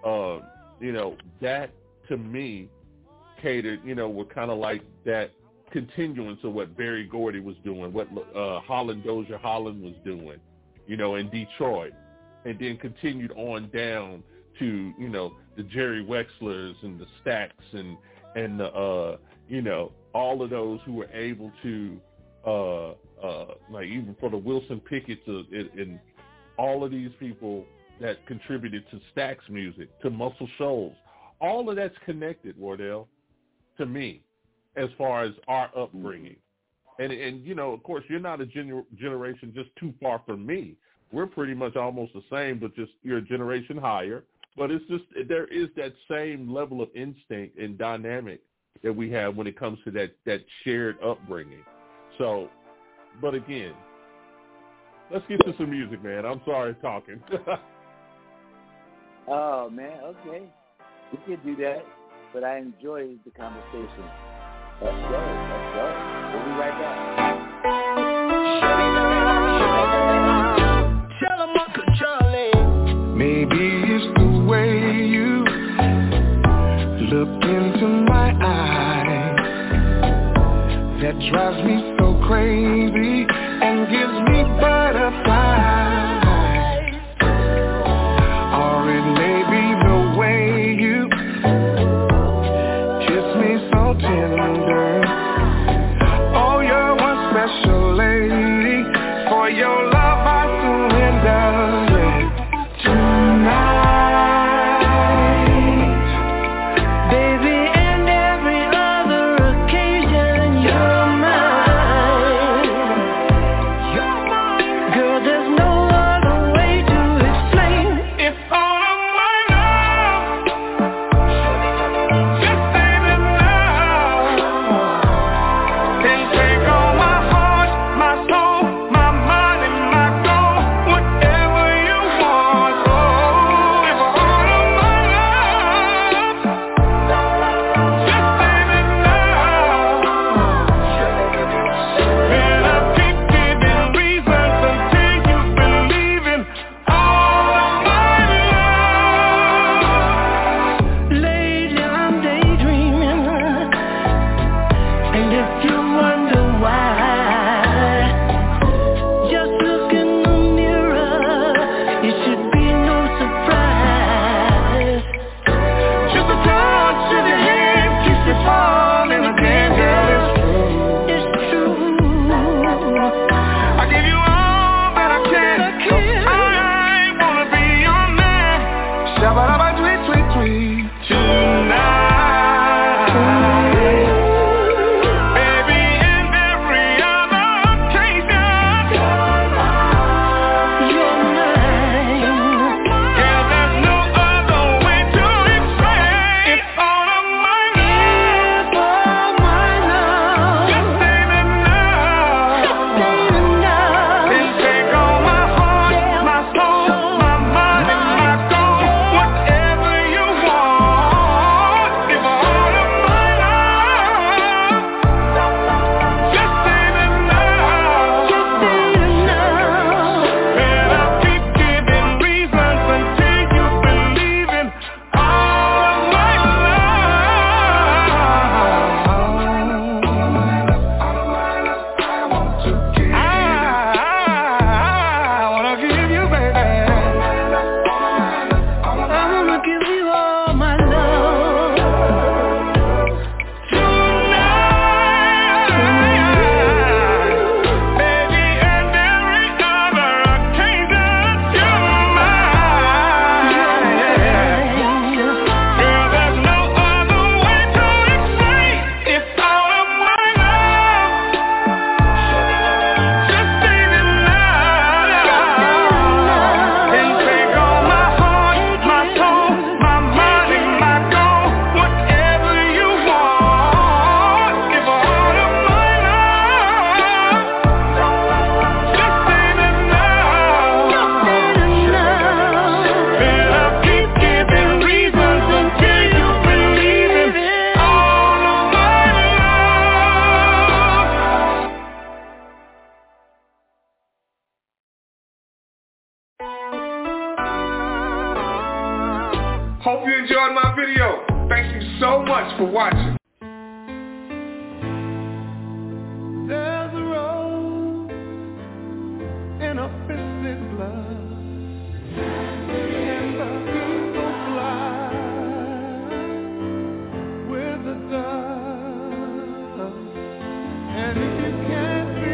That to me catered, were kind of like that continuance of what Berry Gordy was doing, what Dozier Holland was doing, in Detroit, and then continued on down to, the Jerry Wexlers and the Stax and the, all of those who were able to, like even for the Wilson Pickett's and all of these people that contributed to Stax music, to Muscle Shoals. All of that's connected, Wardell, to me, as far as our upbringing. And of course, you're not a generation just too far from me. We're pretty much almost the same, but just you're a generation higher. But it's just, there is that same level of instinct and dynamic that we have when it comes to that shared upbringing. So, but again, let's get to some music, man. I'm sorry talking. Oh, man, okay. We can do that, but I enjoyed the conversation. Let's go. We'll be right back. Tell 'em Uncle Charlie. Maybe it's the way you look into my eyes that drives me so crazy and gives me butterflies. Or it may be the way you kiss me so tender. Oh, you're one special lady. For your love I surrender. Yeah. Tonight, baby, and every other occasion, you're mine. Hope you enjoyed my video. Thank you so much for watching. There's a rose in a fisted blood, and the people fly with the dove. And if you can't be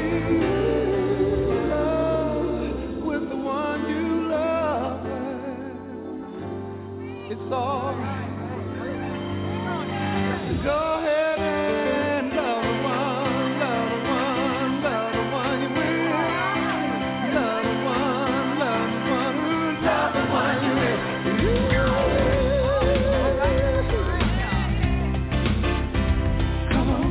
love with the one you love, it's alright. Go ahead and love the one, love the one, love the one you with. Love the one, love the one, love the one you with. Come on,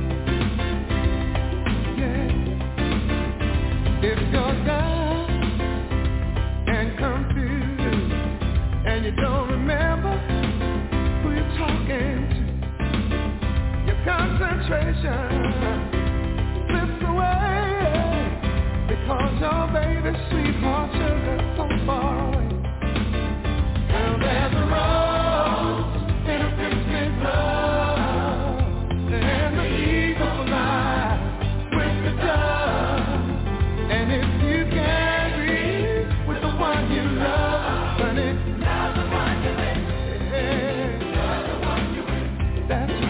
yeah. If you're down and confused and you don't remember who you're talking to, your concentration slips away because your baby's sweetheart sugar so far away. Well, there's a rose in a fisted blood, and the eagle flies with the dove. And if you can't be with the one you love, honey, love the one you with. Love the one you with. That's right.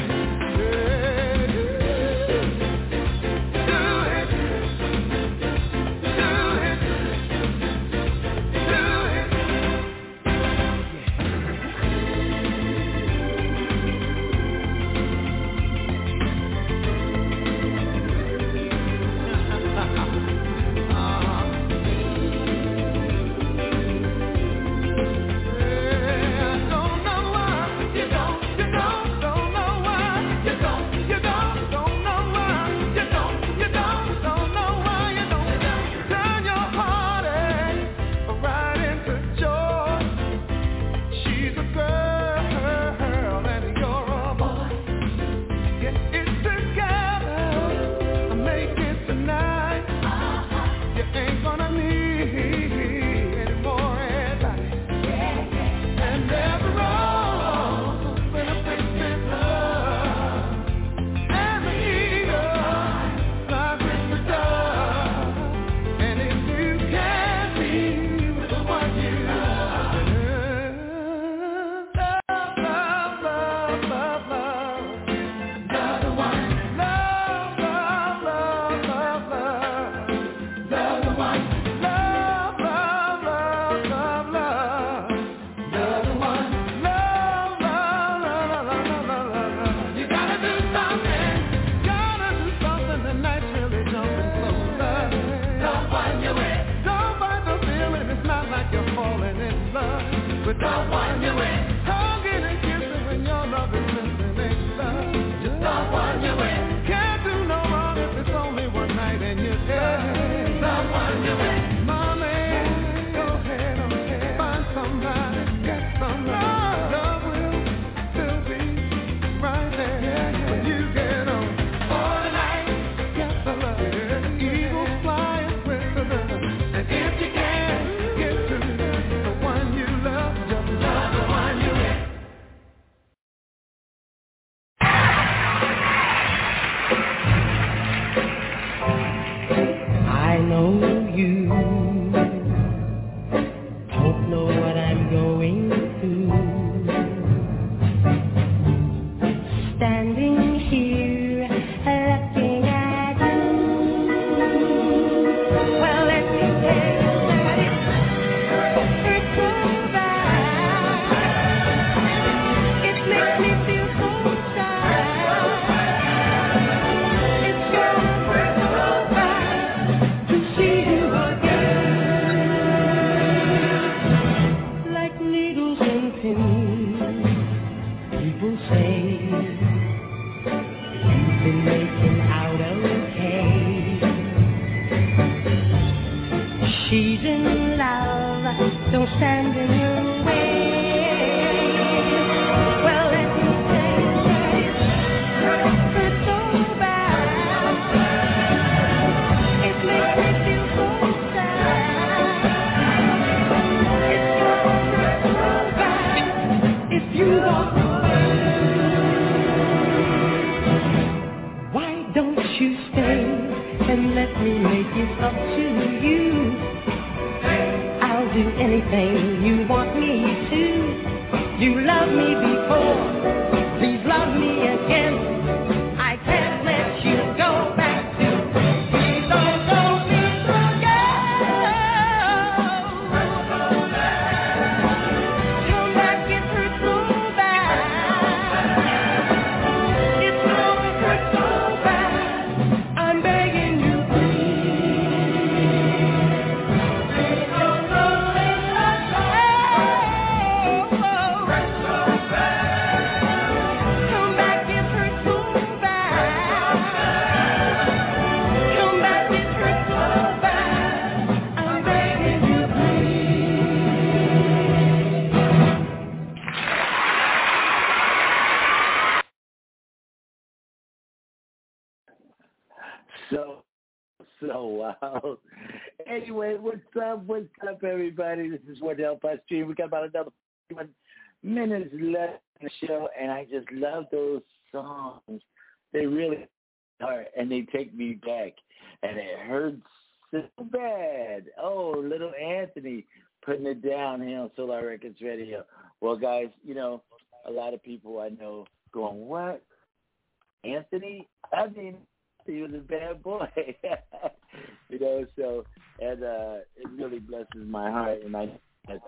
Oh, wow. Anyway, what's up, everybody? This is Wardell Stream. We got about another 1 minutes left in the show, and I just love those songs. They really are, and they take me back. And it hurts so bad. Oh, little Anthony putting it down here on Solar Records Radio. Well, guys, you know, a lot of people I know going, what? Anthony? I mean, he was a bad boy. You know, so, and it really blesses my heart. And I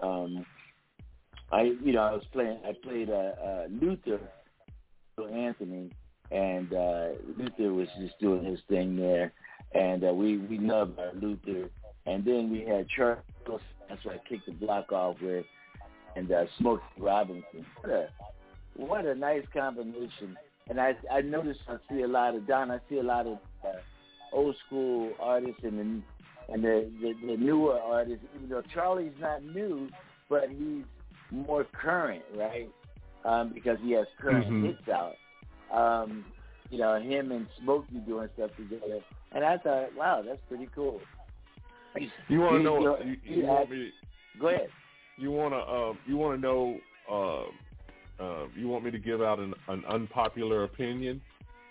played Luther, Anthony, and Luther was just doing his thing there. And we loved our Luther. And then we had Charles, that's what I kicked the block off with, and Smokey Robinson. What a nice combination. And I noticed I see a lot of old school artists and the newer artists, even though Charlie's not new, but he's more current, right? Because he has current hits out. You know, him and Smokey doing stuff together. And I thought, wow, that's pretty cool. You want to know? You want me? Go ahead. You want to know? You want me to give out an unpopular opinion?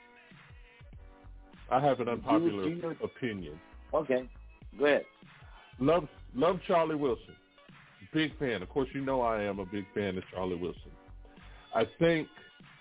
I have an unpopular opinion. Okay, go ahead. Love Charlie Wilson. Big fan. Of course, you know I am a big fan of Charlie Wilson. I think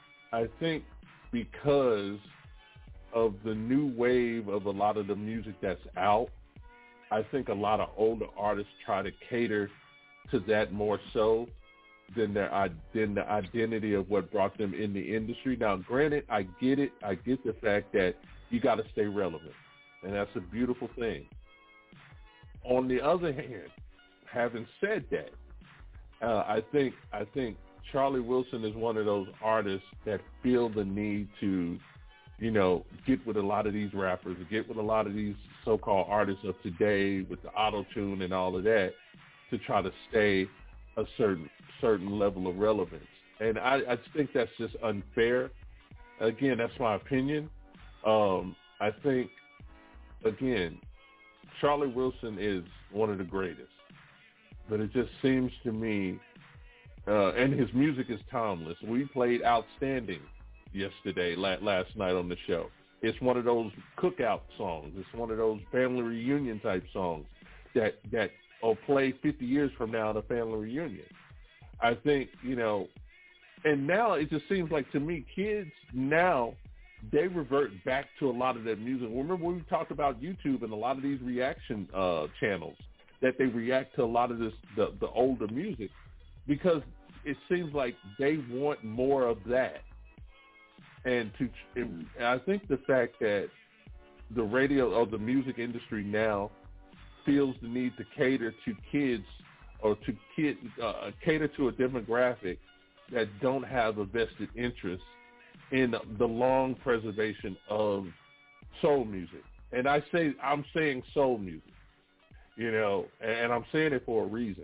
because of the new wave of a lot of the music that's out, I think a lot of older artists try to cater to that more so than the identity of what brought them in the industry. Now, granted, I get it. I get the fact that you got to stay relevant, and that's a beautiful thing. On the other hand, having said that, I think Charlie Wilson is one of those artists that feel the need to, you know, get with a lot of these rappers, get with a lot of these so-called artists of today with the auto-tune and all of that to try to stay a certain level of relevance. And I think that's just unfair. Again, that's my opinion. I think, again, Charlie Wilson is one of the greatest. But it just seems to me, and his music is timeless. We played Outstanding yesterday, last night on the show. It's one of those cookout songs. It's one of those family reunion type songs that will play 50 years from now at a family reunion. I think, you know, and now it just seems like to me, kids now, they revert back to a lot of that music. Remember when we talked about YouTube and a lot of these reaction channels, that they react to a lot of this, the older music, because it seems like they want more of that. And I think the fact that the radio or the music industry now feels the need to cater to kids or to cater to a demographic that don't have a vested interest in the long preservation of soul music. And I'm saying soul music, you know, and I'm saying it for a reason.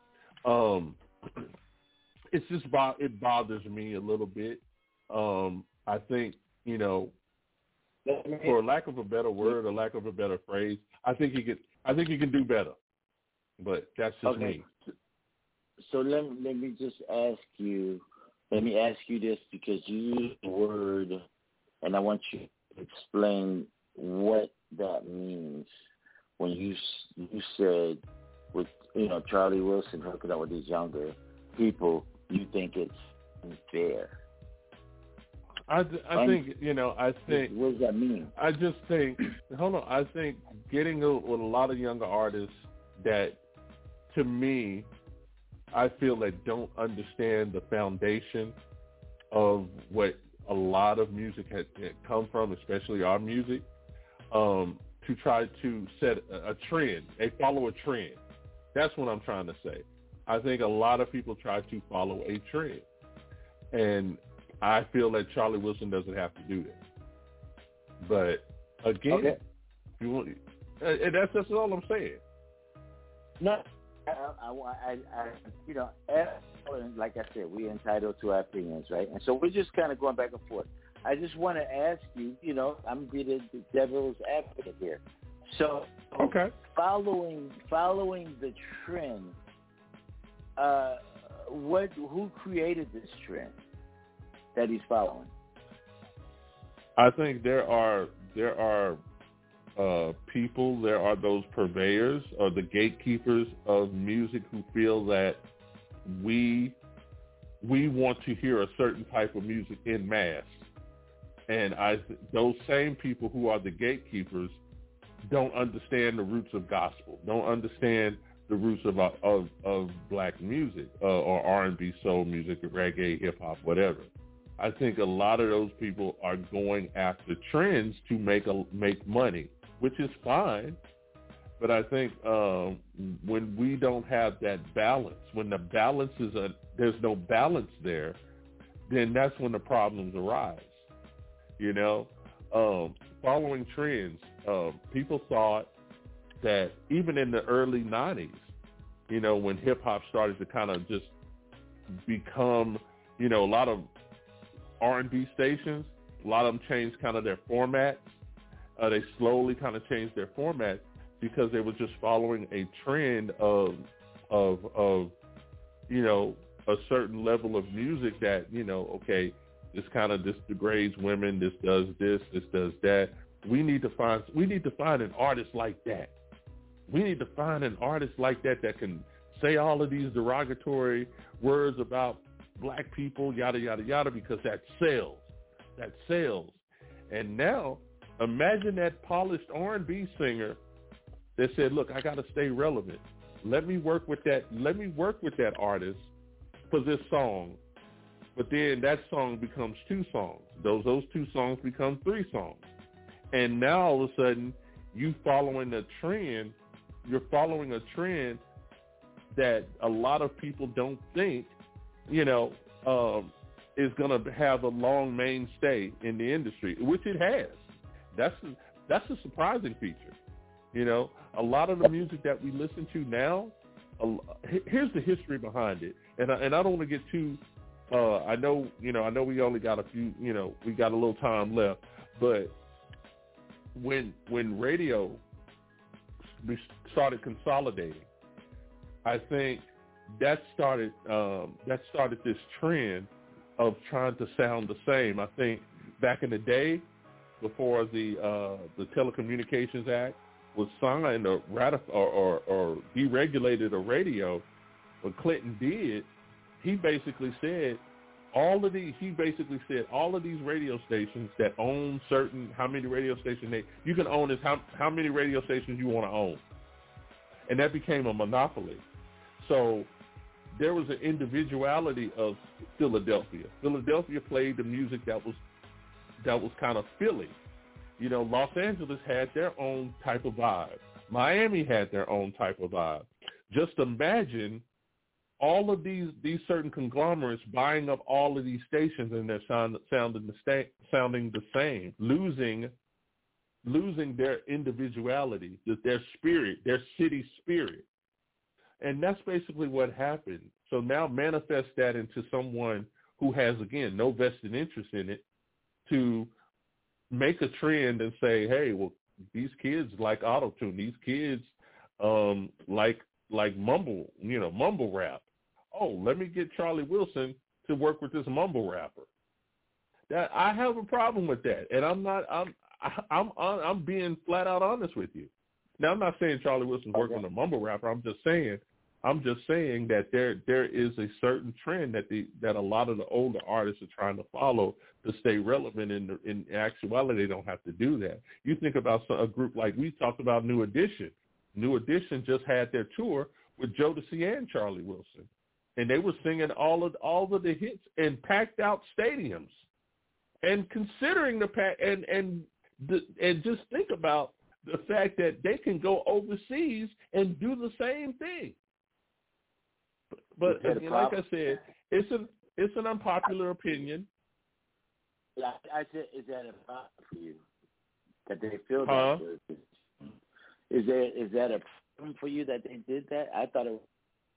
It's just it bothers me a little bit. I think, you know, for lack of a better word or lack of a better phrase, I think he can do better. But that's just me. So let me just ask you. Let me ask you this, because you used the word, and I want you to explain what that means when you said, with, you know, Charlie Wilson hooking up with these younger people, you think it's unfair. I think, you know, what does that mean? I just think, I think getting with a lot of younger artists that, to me, I feel that don't understand the foundation of what a lot of music had come from, especially our music, to try to set a trend. They follow a trend. That's what I'm trying to say. I think a lot of people try to follow a trend. And I feel that Charlie Wilson doesn't have to do that. But again, if you want, and that's all I'm saying. No, I you know, like I said, we're entitled to our opinions, right? And so we're just kind of going back and forth. I just want to ask you, you know, I'm being the devil's advocate here. So okay, following the trend, who created this trend that he's following? I think there are people, there are those purveyors or the gatekeepers of music who feel that we want to hear a certain type of music in mass. And those same people who are the gatekeepers don't understand the roots of gospel, don't understand the roots of black music or R&B, soul music, reggae, hip-hop, whatever. I think a lot of those people are going after trends to make money, which is fine. But I think when we don't have that balance, when the balance there's no balance there, then that's when the problems arise. You know, following trends, people thought that even in the early 90s, you know, when hip-hop started to kind of just become, you know, a lot of R&B stations, a lot of them changed kind of their formats. They slowly kind of changed their format because they were just following a trend of you know, a certain level of music that, you know, okay, this degrades women, this does that. We need to find an artist like that. We need to find an artist like that can say all of these derogatory words about black people, yada, yada, yada, because that sells. That sells. And now, imagine that polished R&B singer that said, look, I got to stay relevant. Let me work with that artist for this song. But then that song becomes 2 songs. Those 2 songs become 3 songs. And now all of a sudden, you're following a trend that a lot of people don't think, you know, is going to have a long mainstay in the industry, which it has. That's a surprising feature. You know, a lot of the music that we listen to now, here's the history behind it. And I don't want to get too, I know we only got we got a little time left, but when radio started consolidating, I think that started this trend of trying to sound the same. I think back in the day, before the Telecommunications Act was signed or deregulated a radio, what Clinton did, he basically said all of these radio stations that own how many radio stations you can own is how many radio stations you want to own. And that became a monopoly. So there was an individuality of Philadelphia. Philadelphia played the music that was kind of Philly. You know, Los Angeles had their own type of vibe. Miami had their own type of vibe. Just imagine all of these certain conglomerates buying up all of these stations and they're sounding the same, losing their individuality, their spirit, their city spirit. And that's basically what happened. So now manifest that into someone who has, again, no vested interest in it, to make a trend and say, hey, well, these kids like auto-tune. These kids like mumble rap. Oh, let me get Charlie Wilson to work with this mumble rapper. That I have a problem with that, and I'm being flat out honest with you. Now, I'm not saying Charlie Wilson's working on a mumble rapper. I'm just saying that there is a certain trend that a lot of the older artists are trying to follow to stay relevant. In actuality, they don't have to do that. You think about a group like we talked about, New Edition. New Edition just had their tour with Jodeci and Charlie Wilson, and they were singing all of the hits and packed out stadiums. And considering and just think about the fact that they can go overseas and do the same thing. But like I said, it's an unpopular opinion. Yeah, I said, is that a problem for you that they feel that? Is that a problem for you that they did that? I thought it.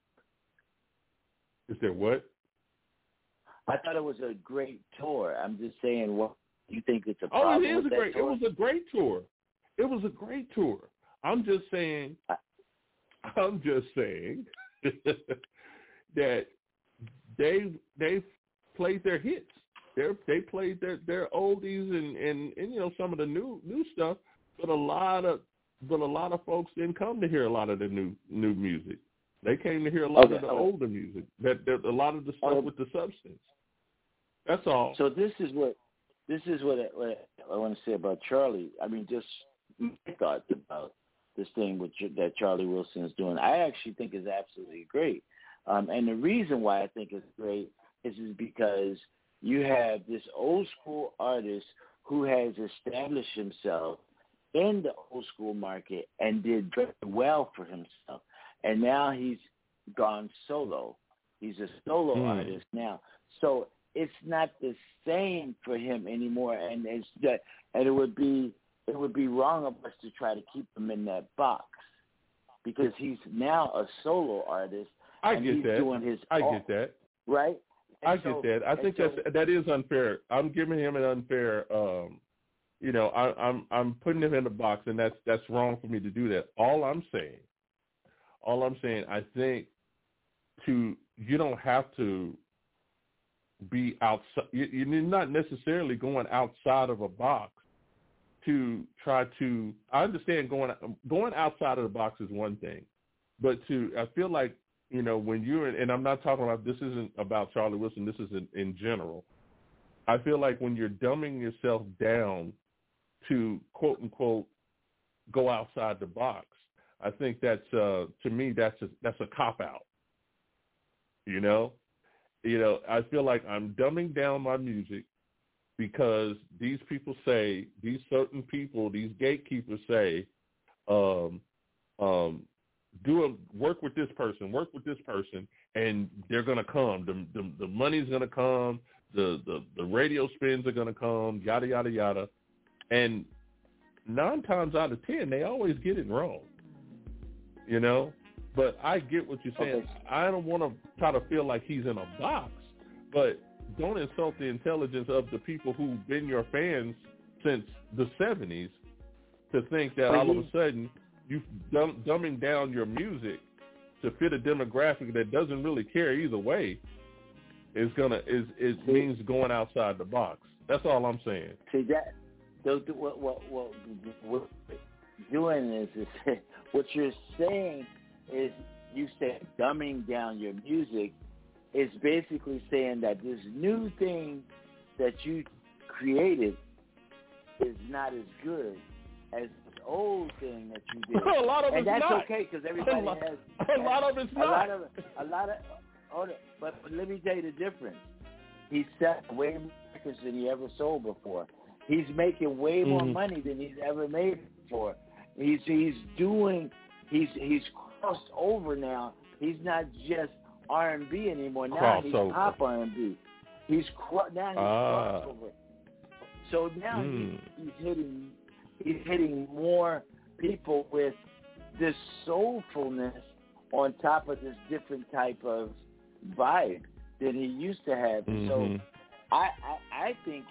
Is there what? I thought it was a great tour. I'm just saying, what you think it's a problem? It was a great tour. It was a great tour. I'm just saying that they've played their hits. They played their oldies and you know, some of the new stuff, but a lot of folks didn't come to hear a lot of the new music. They came to hear a lot of the older music. That a lot of the stuff with the substance. That's all. So this is what I want to say about Charlie. I mean, just my thoughts about this thing that Charlie Wilson is doing. I actually think is absolutely great. And the reason why I think it's great is because you have this old school artist who has established himself in the old school market and did very well for himself. And now he's gone solo. He's a solo artist now. So it's not the same for him anymore. And it would be wrong of us to try to keep him in that box because he's now a solo artist. I get that. Right? I get that. I think that is unfair. I'm giving him an unfair. You know, I'm putting him in a box, and that's wrong for me to do that. All I'm saying, I think you don't have to be outside. You're not necessarily going outside of a box to try to. I understand going outside of the box is one thing, but I feel like, you know, when you're and I'm not talking about, this isn't about Charlie Wilson. This is in general. I feel like when you're dumbing yourself down to quote unquote go outside the box, I think that's to me that's a cop out. You know, I feel like I'm dumbing down my music because these people say, these certain people, these gatekeepers say, work with this person, and they're gonna come. The money's gonna come. The radio spins are gonna come. Yada yada yada. And 9 times out of 10, they always get it wrong. You know, but I get what you're saying. Okay. I don't want to try to feel like he's in a box, but don't insult the intelligence of the people who've been your fans since the 70s to think that all of a sudden you dumbing down your music to fit a demographic that doesn't really care either way means going outside the box. That's all I'm saying. See that what doing is what you're saying is, you said dumbing down your music is basically saying that this new thing that you created is not as good as the old thing that you did. A lot of and that's not. Okay, because everybody has a lot of it's not. But let me tell you the difference. He set way more records than he ever sold before. He's making way more money than he's ever made before. He's crossed over now. He's not just R&B anymore. Now he's pop R&B. He's crossed over. So now he's hitting more people with this soulfulness on top of this different type of vibe than he used to have. So I think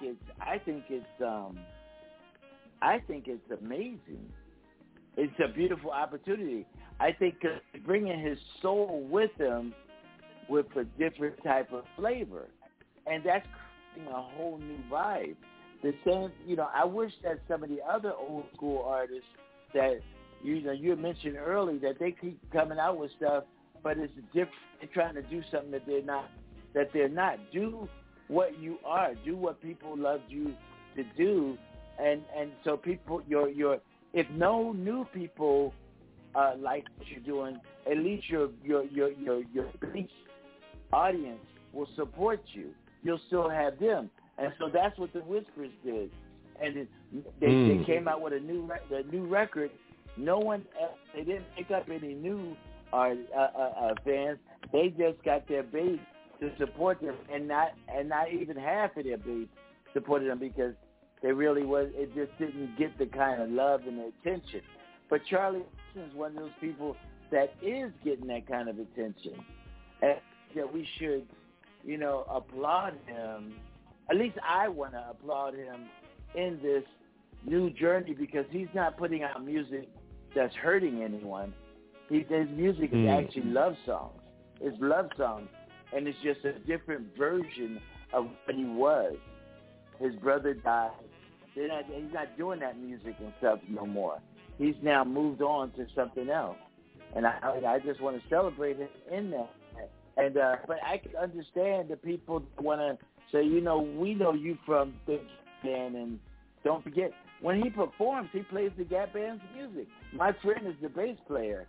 it's amazing. It's a beautiful opportunity. I think bringing his soul with him with a different type of flavor, and that's creating a whole new vibe. The same, I wish that some of the other old school artists that you mentioned earlier, that they keep coming out with stuff, but it's different. They're trying to do something that they're not. Do what you are. Do what people loved you to do, and so people, if no new people like what you're doing, at least your base audience will support you. You'll still have them, and so that's what the Whispers did. And they came out with a new record. No one else, they didn't pick up any new fans. They just got their base to support them, and not even half of their base supported them because it just didn't get the kind of love and attention. But Charlie Wilson is one of those people that is getting that kind of attention, and that we should, applaud him. At least I want to applaud him in this new journey, because he's not putting out music that's hurting anyone. His music is actually love songs. It's love songs, and it's just a different version of what he was. His brother died. He's not doing that music and stuff no more. He's now moved on to something else, and I just want to celebrate him in that. And but I can understand the people that want to say, we know you from the band, and don't forget when he performs, he plays the Gap Band's music. My friend is the bass player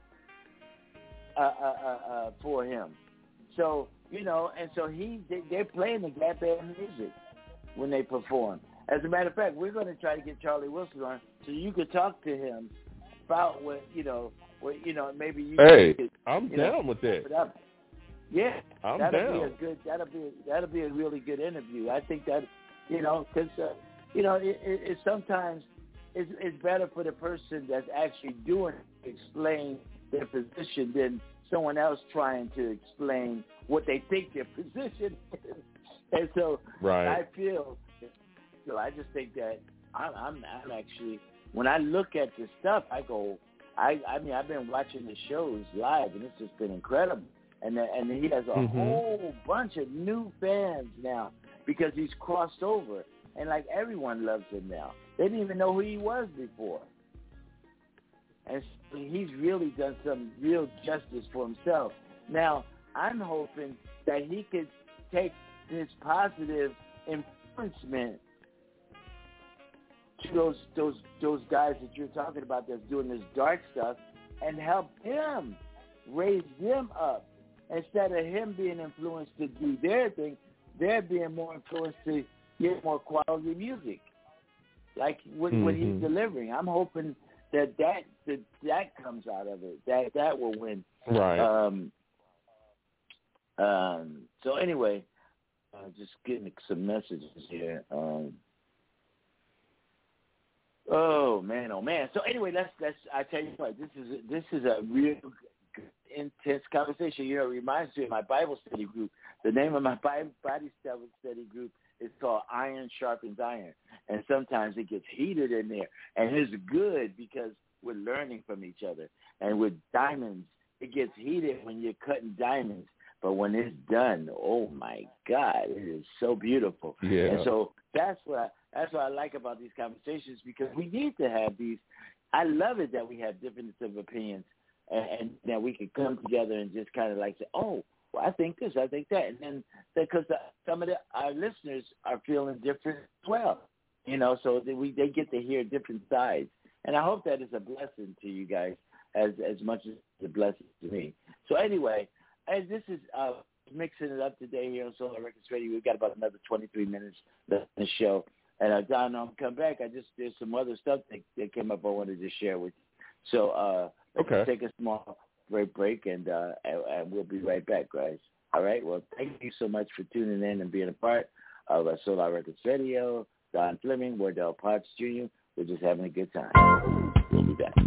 for him, so and so they're playing the Gap Band music when they perform. As a matter of fact, we're going to try to get Charlie Wilson on so you could talk to him about what maybe you. Hey, could, I'm down with that. Yeah, I'm that'll down. That'll be a really good interview. I think that because it sometimes it's better for the person that's actually doing it to explain their position than someone else trying to explain what they think their position is. And so I feel. So I just think that I'm actually, when I look at this stuff, I go, I mean, I've been watching the shows live, and it's just been incredible. And he has a whole bunch of new fans now because he's crossed over, and like everyone loves him now. They didn't even know who he was before, and so he's really done some real justice for himself. Now I'm hoping that he could take his positive influencement to those guys that you're talking about that's doing this dark stuff and help them, raise them up. Instead of him being influenced to do their thing, they're being more influenced to get more quality music, like what he's delivering. I'm hoping that comes out of it, that will win. Right. So anyway, just getting some messages here. Oh man! So anyway, let's. I tell you what, this is a real intense conversation. It reminds me of my Bible study group. The name of my Bible study group is called Iron Sharpens Iron, and sometimes it gets heated in there, and it's good because we're learning from each other. And with diamonds, it gets heated when you're cutting diamonds, but when it's done, oh my God, it is so beautiful. Yeah. And so that's what I like about these conversations, because we need to have these. I love it that we have differences of opinions, and that we can come together and just kind of like say, oh, well, I think this, I think that. And then because some of our listeners are feeling different as well, so they get to hear different sides. And I hope that is a blessing to you guys as much as it's a blessing to me. So anyway, as this is mixing it up today here on Solar Records Radio, we've got about another 23 minutes left in the show. And Don, I'm come back. There's some other stuff that came up I wanted to share with you. So let's take a small break, and we'll be right back, guys. All right. Well, thank you so much for tuning in and being a part of Solar Records Radio. Don Fleming, Wardell Potts Jr. We're just having a good time. We'll be back.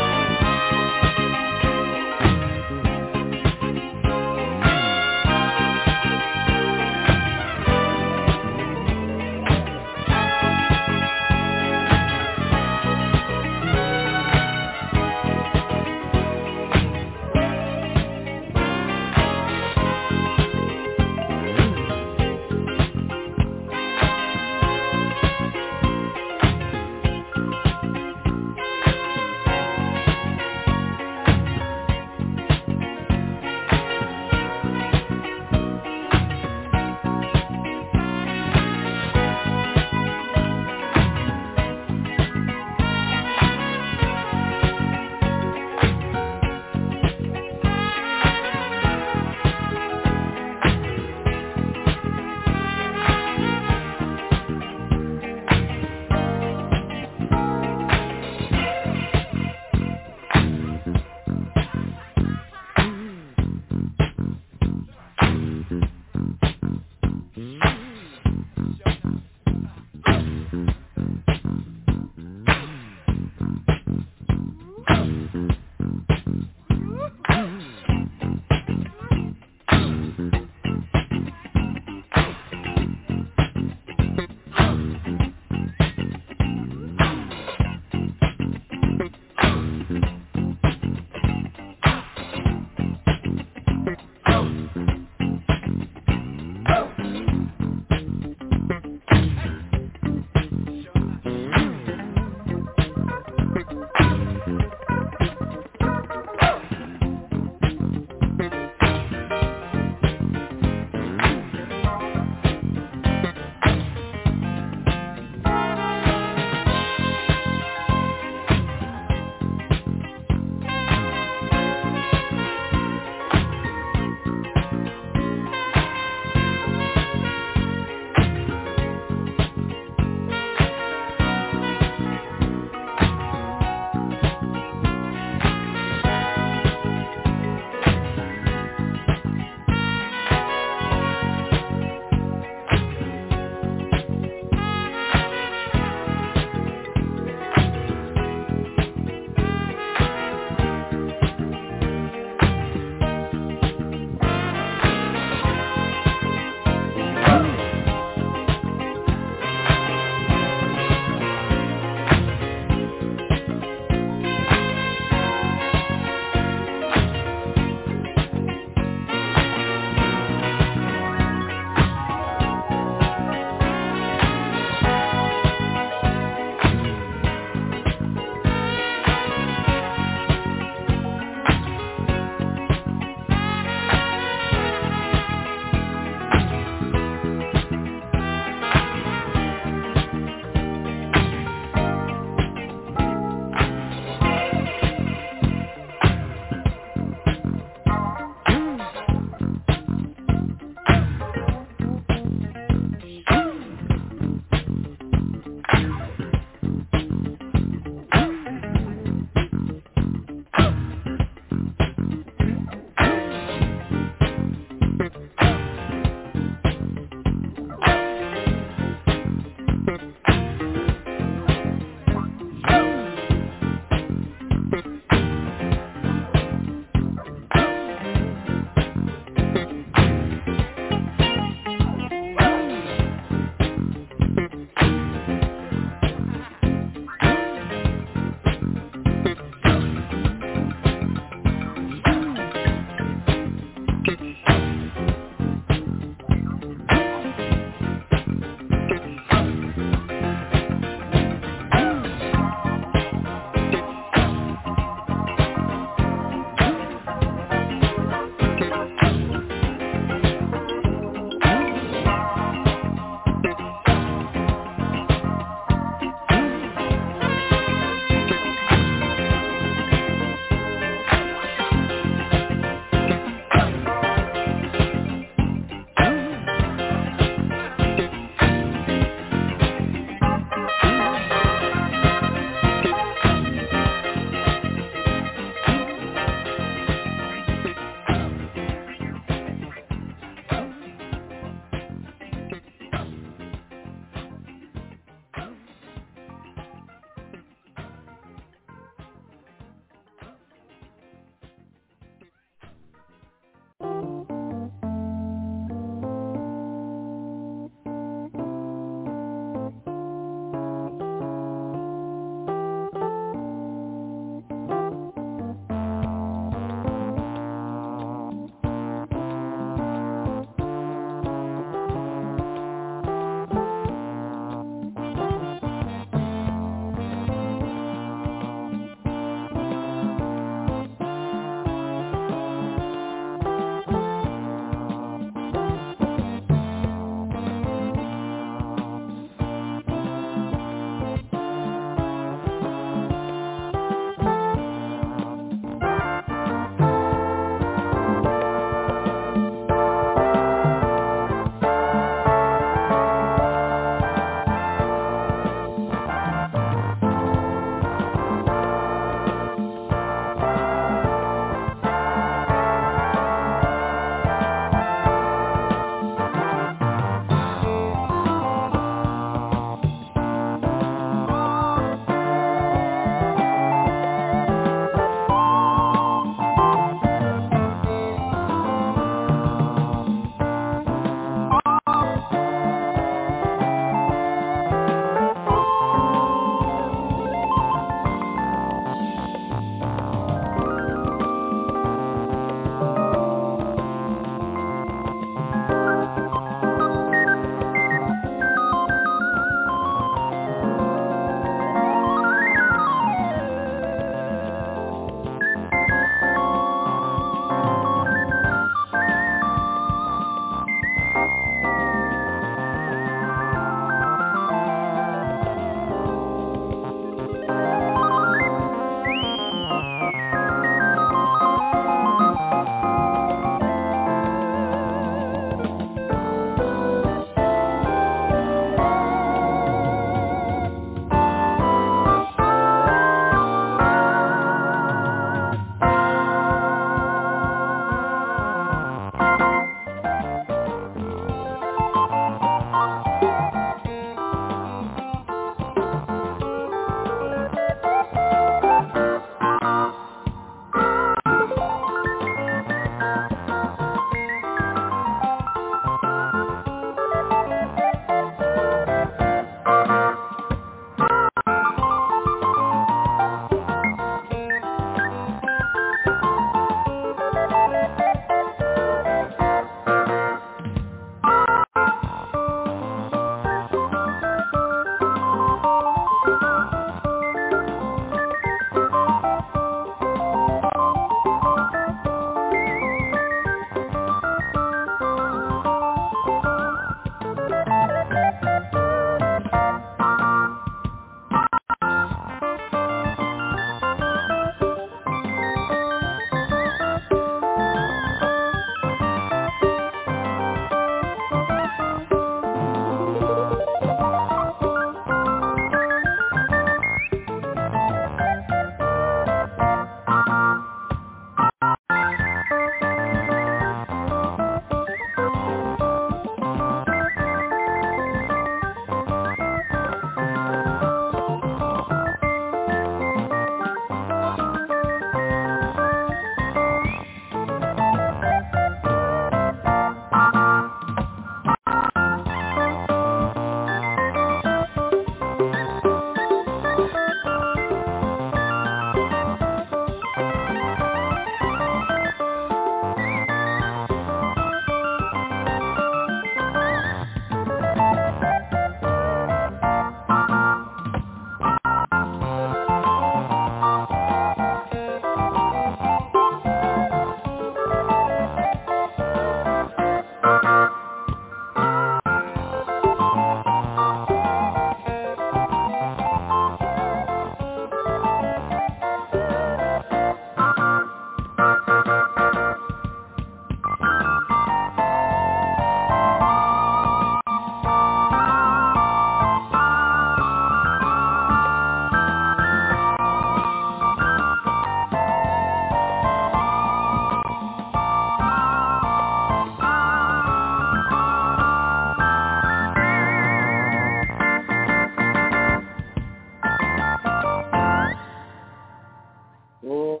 Oh.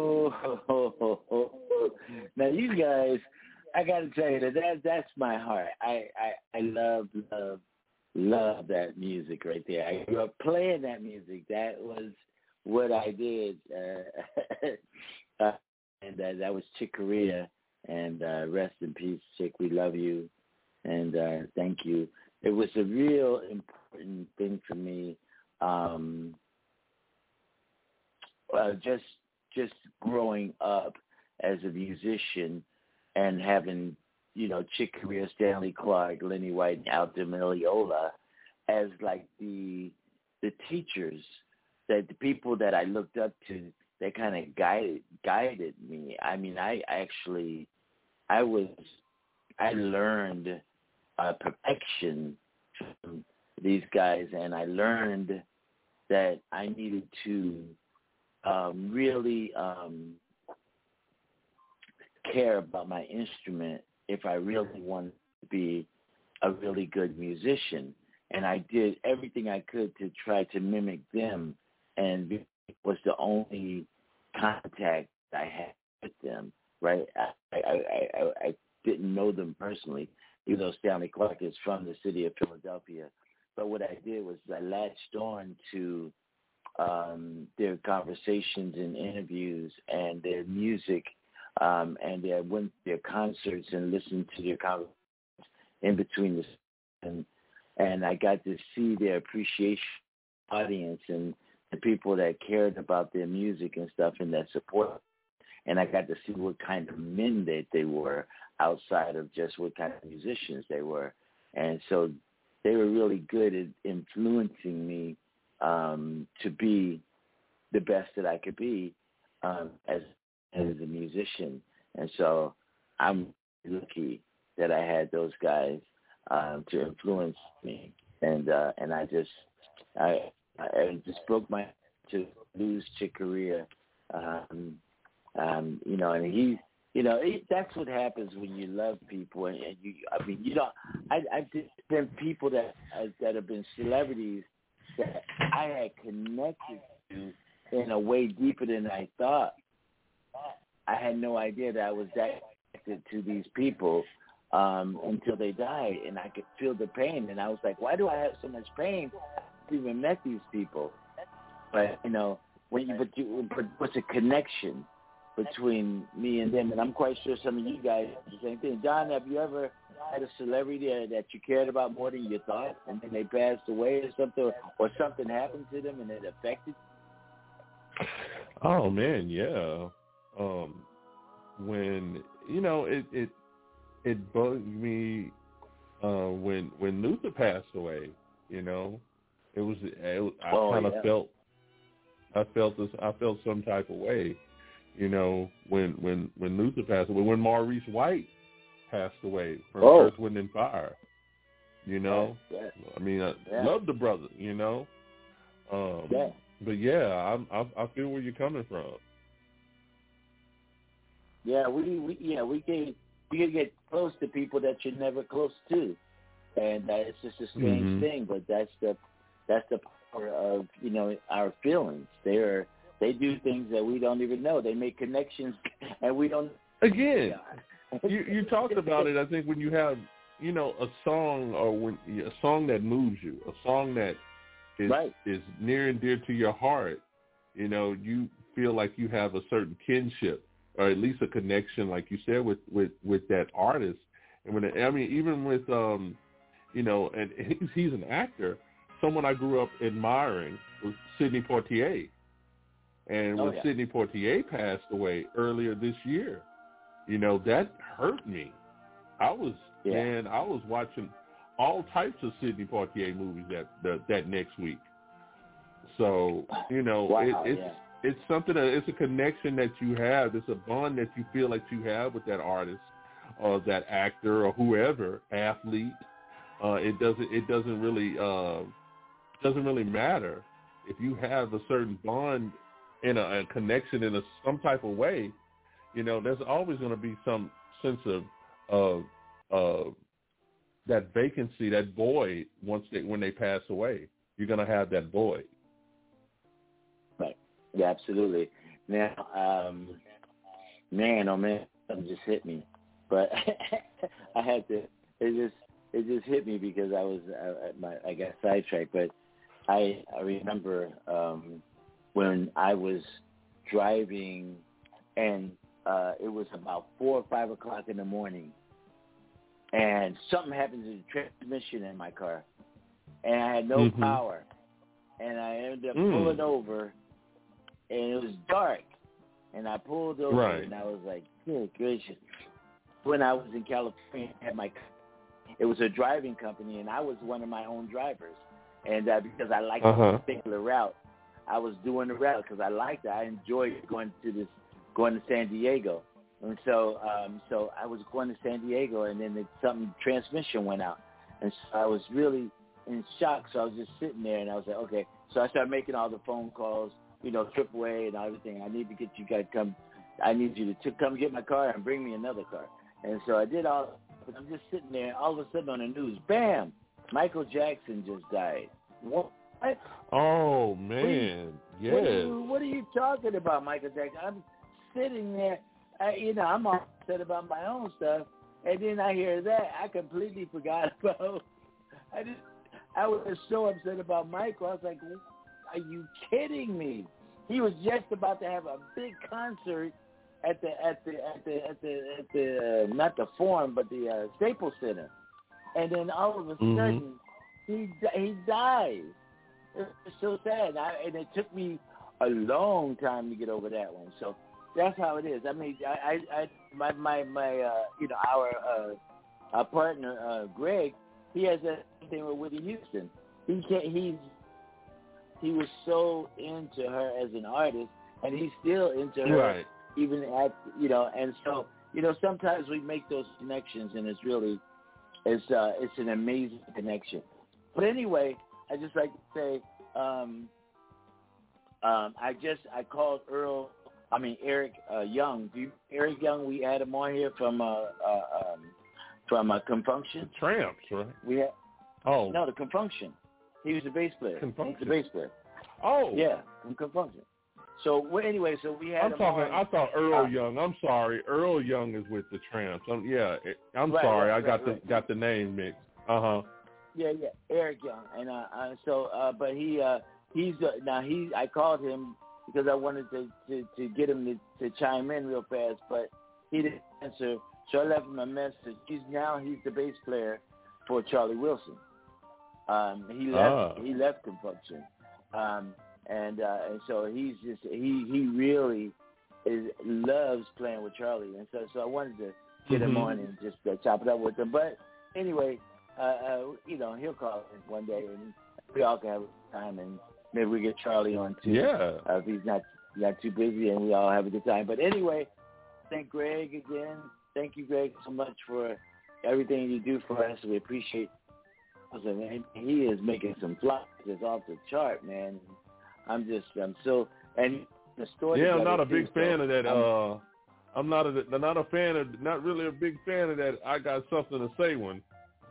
Now you guys, I got to tell you that's my heart. I love that music right there. I grew up playing that music. That was what I did, and that was Chick Corea. And rest in peace, Chick. We love you, and thank you. It was a real important thing for me. Just growing up as a musician and having, Chick Corea, Stanley Clarke, Lenny White, and Aldo Meola as like the teachers, that the people that I looked up to, that kind of guided me. I mean, I learned perfection from these guys, and I learned that I needed to really care about my instrument if I really wanted to be a really good musician. And I did everything I could to try to mimic them, and it was the only contact I had with them, right? I didn't know them personally, even though Stanley Clarke is from the city of Philadelphia. But what I did was I latched on to their conversations and interviews and their music, and I went to their concerts and listened to their conversations in between and I got to see their appreciation audience and the people that cared about their music and stuff and that support. And I got to see what kind of men that they were outside of just what kind of musicians they were. And so they were really good at influencing me to be the best that I could be as a musician. And so I'm lucky that I had those guys to influence me. And I just broke my heart to lose Chick Corea. And that's what happens when you love people, and I've been people that have been celebrities that I had connected to in a way deeper than I thought. I had no idea that I was that connected to these people until they died, and I could feel the pain, and I was like, why do I have so much pain? I haven't even met these people. But what's a connection between me and them? And I'm quite sure some of you guys do the same thing. Don, have you ever had a celebrity that you cared about more than you thought, and then they passed away or something, or something happened to them and it affected you? Oh man, yeah. When it bugged me when Luther passed away. I felt some type of way. When Luther passed away, when Maurice White passed away from Earth, Wind and Fire. Yes. I mean, I love the brother. But yeah, I feel where you're coming from. Yeah, we can get close to people that you're never close to, and it's just a strange thing. But that's the power of our feelings. They do things that we don't even know. They make connections, and we don't. Again, you talked about it. I think when you have a song, or a song that moves you, a song that is near and dear to your heart, you feel like you have a certain kinship, or at least a connection, like you said, with that artist. And even with and he's an actor. Someone I grew up admiring was Sidney Poitier. And when Sidney Poitier passed away earlier this year, that hurt me. I was watching all types of Sidney Poitier movies that next week. So, it's something it's a connection that you have. It's a bond that you feel like you have with that artist or that actor or whoever, athlete. It doesn't really matter if you have a certain bond in a connection in some type of way. There's always going to be some sense of that vacancy, that void. When they pass away, you're going to have that void. Right. Yeah, absolutely. Now, man, oh man, something just hit me. But I had to. It just hit me because I got sidetracked. But I remember when I was driving, and it was about 4 or 5 o'clock in the morning, and something happened to the transmission in my car, and I had no power, and I ended up pulling over, and it was dark, and I pulled over, and I was like, good gracious. When I was in California, I had it was a driving company, and I was one of my own drivers, and because I liked this particular route, I was doing the route because I liked it. I enjoyed going to San Diego, and so I was going to San Diego, and then transmission went out, and so I was really in shock. So I was just sitting there, and I was like, okay. So I started making all the phone calls, AAA and everything. I need to get you guys I need you to come get my car and bring me another car. And so I did all. But I'm just sitting there, all of a sudden on the news, bam! Michael Jackson just died. What? Oh man, yes. What are you talking about, Michael Jackson? I'm sitting there, I'm all upset about my own stuff, and then I hear that. I completely forgot about. I was so upset about Michael. I was like, "Are you kidding me?" He was just about to have a big concert at the not the Forum, but the Staples Center, and then all of a sudden he dies. It's so sad, and it took me a long time to get over that one. So that's how it is. I mean, our partner Greg, he has that thing with Whitney Houston. He was so into her as an artist, and he's still into her. Right. Even at and so sometimes we make those connections, and it's really it's an amazing connection. But anyway, I just like to say I called Eric Young. Eric Young, we had him on here from Confunction. Tramps, right? We had no, the Confunction. He was the bass player. Confunction. He's the bass player. Oh yeah, from Confunction. So anyway, we had. I thought Earl Young. I'm sorry, Earl Young is with the Tramps. I'm sorry, I got the name mixed. Yeah, Eric Young, and but I called him because I wanted to get him to chime in real fast, but he didn't answer. So I left him a message. He's the bass player for Charlie Wilson. He left Confunction. And so he's just he really loves playing with Charlie, and so I wanted to get him on and just chop it up with him. But anyway, he'll call in one day, and we all can have time, and maybe we get Charlie on too. Yeah. If he's not too busy, and we all have a good time. But anyway, thank Greg again. Thank you, Greg, so much for everything you do for us. We appreciate. He is making some flops that's off the chart, man. I'm so, and the story. Yeah, I'm not a big fan of that. I'm not really a big fan of that. I got something to say one.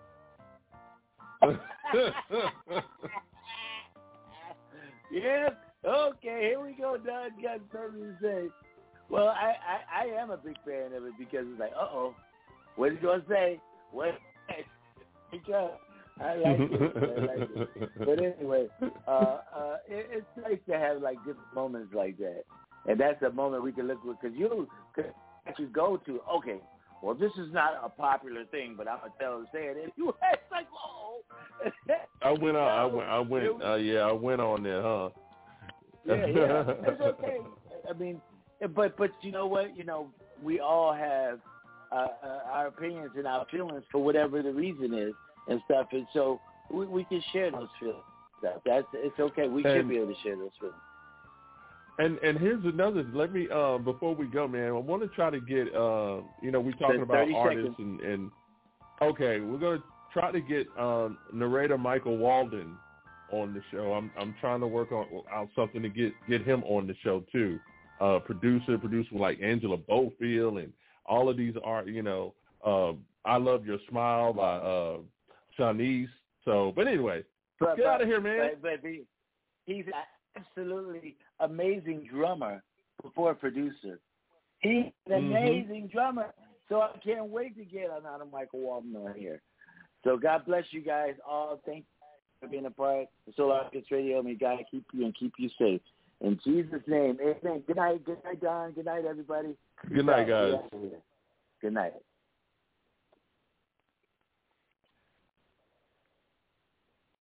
Yeah. Okay. Here we go. Don got something to say. Well, I am a big fan of it because it's like, what is he gonna say? What? Because. I like it. But anyway, it's nice to have like different moments like that, and that's a moment we can look with because you go to. Okay, well, this is not a popular thing, but I'm gonna tell her to say it. And you it's like, whoa. I went on there, huh? Yeah, it's okay. I mean, but you know what? We all have our opinions and our feelings for whatever the reason is. And stuff, and so we can share those feelings. It's okay. We should be able to share those feelings. And here's another. Let me before we go, man. I want to try to get we're talking about artists and okay, we're gonna try to get narrator Michael Walden on the show. I'm trying to work out something to get him on the show too. Producer like Angela Bofield and all of these art. I Love Your Smile by Shanice. So, but anyway, get out of here, man. But he's an absolutely amazing drummer before producer. He's an amazing drummer. So I can't wait to get another Michael Walton here. So God bless you guys all. Thank you for being a part of Solar Artist Radio. May God keep you and keep you safe. In Jesus' name, amen. Good night, Don. Good night, everybody. Good night, guys. Good night.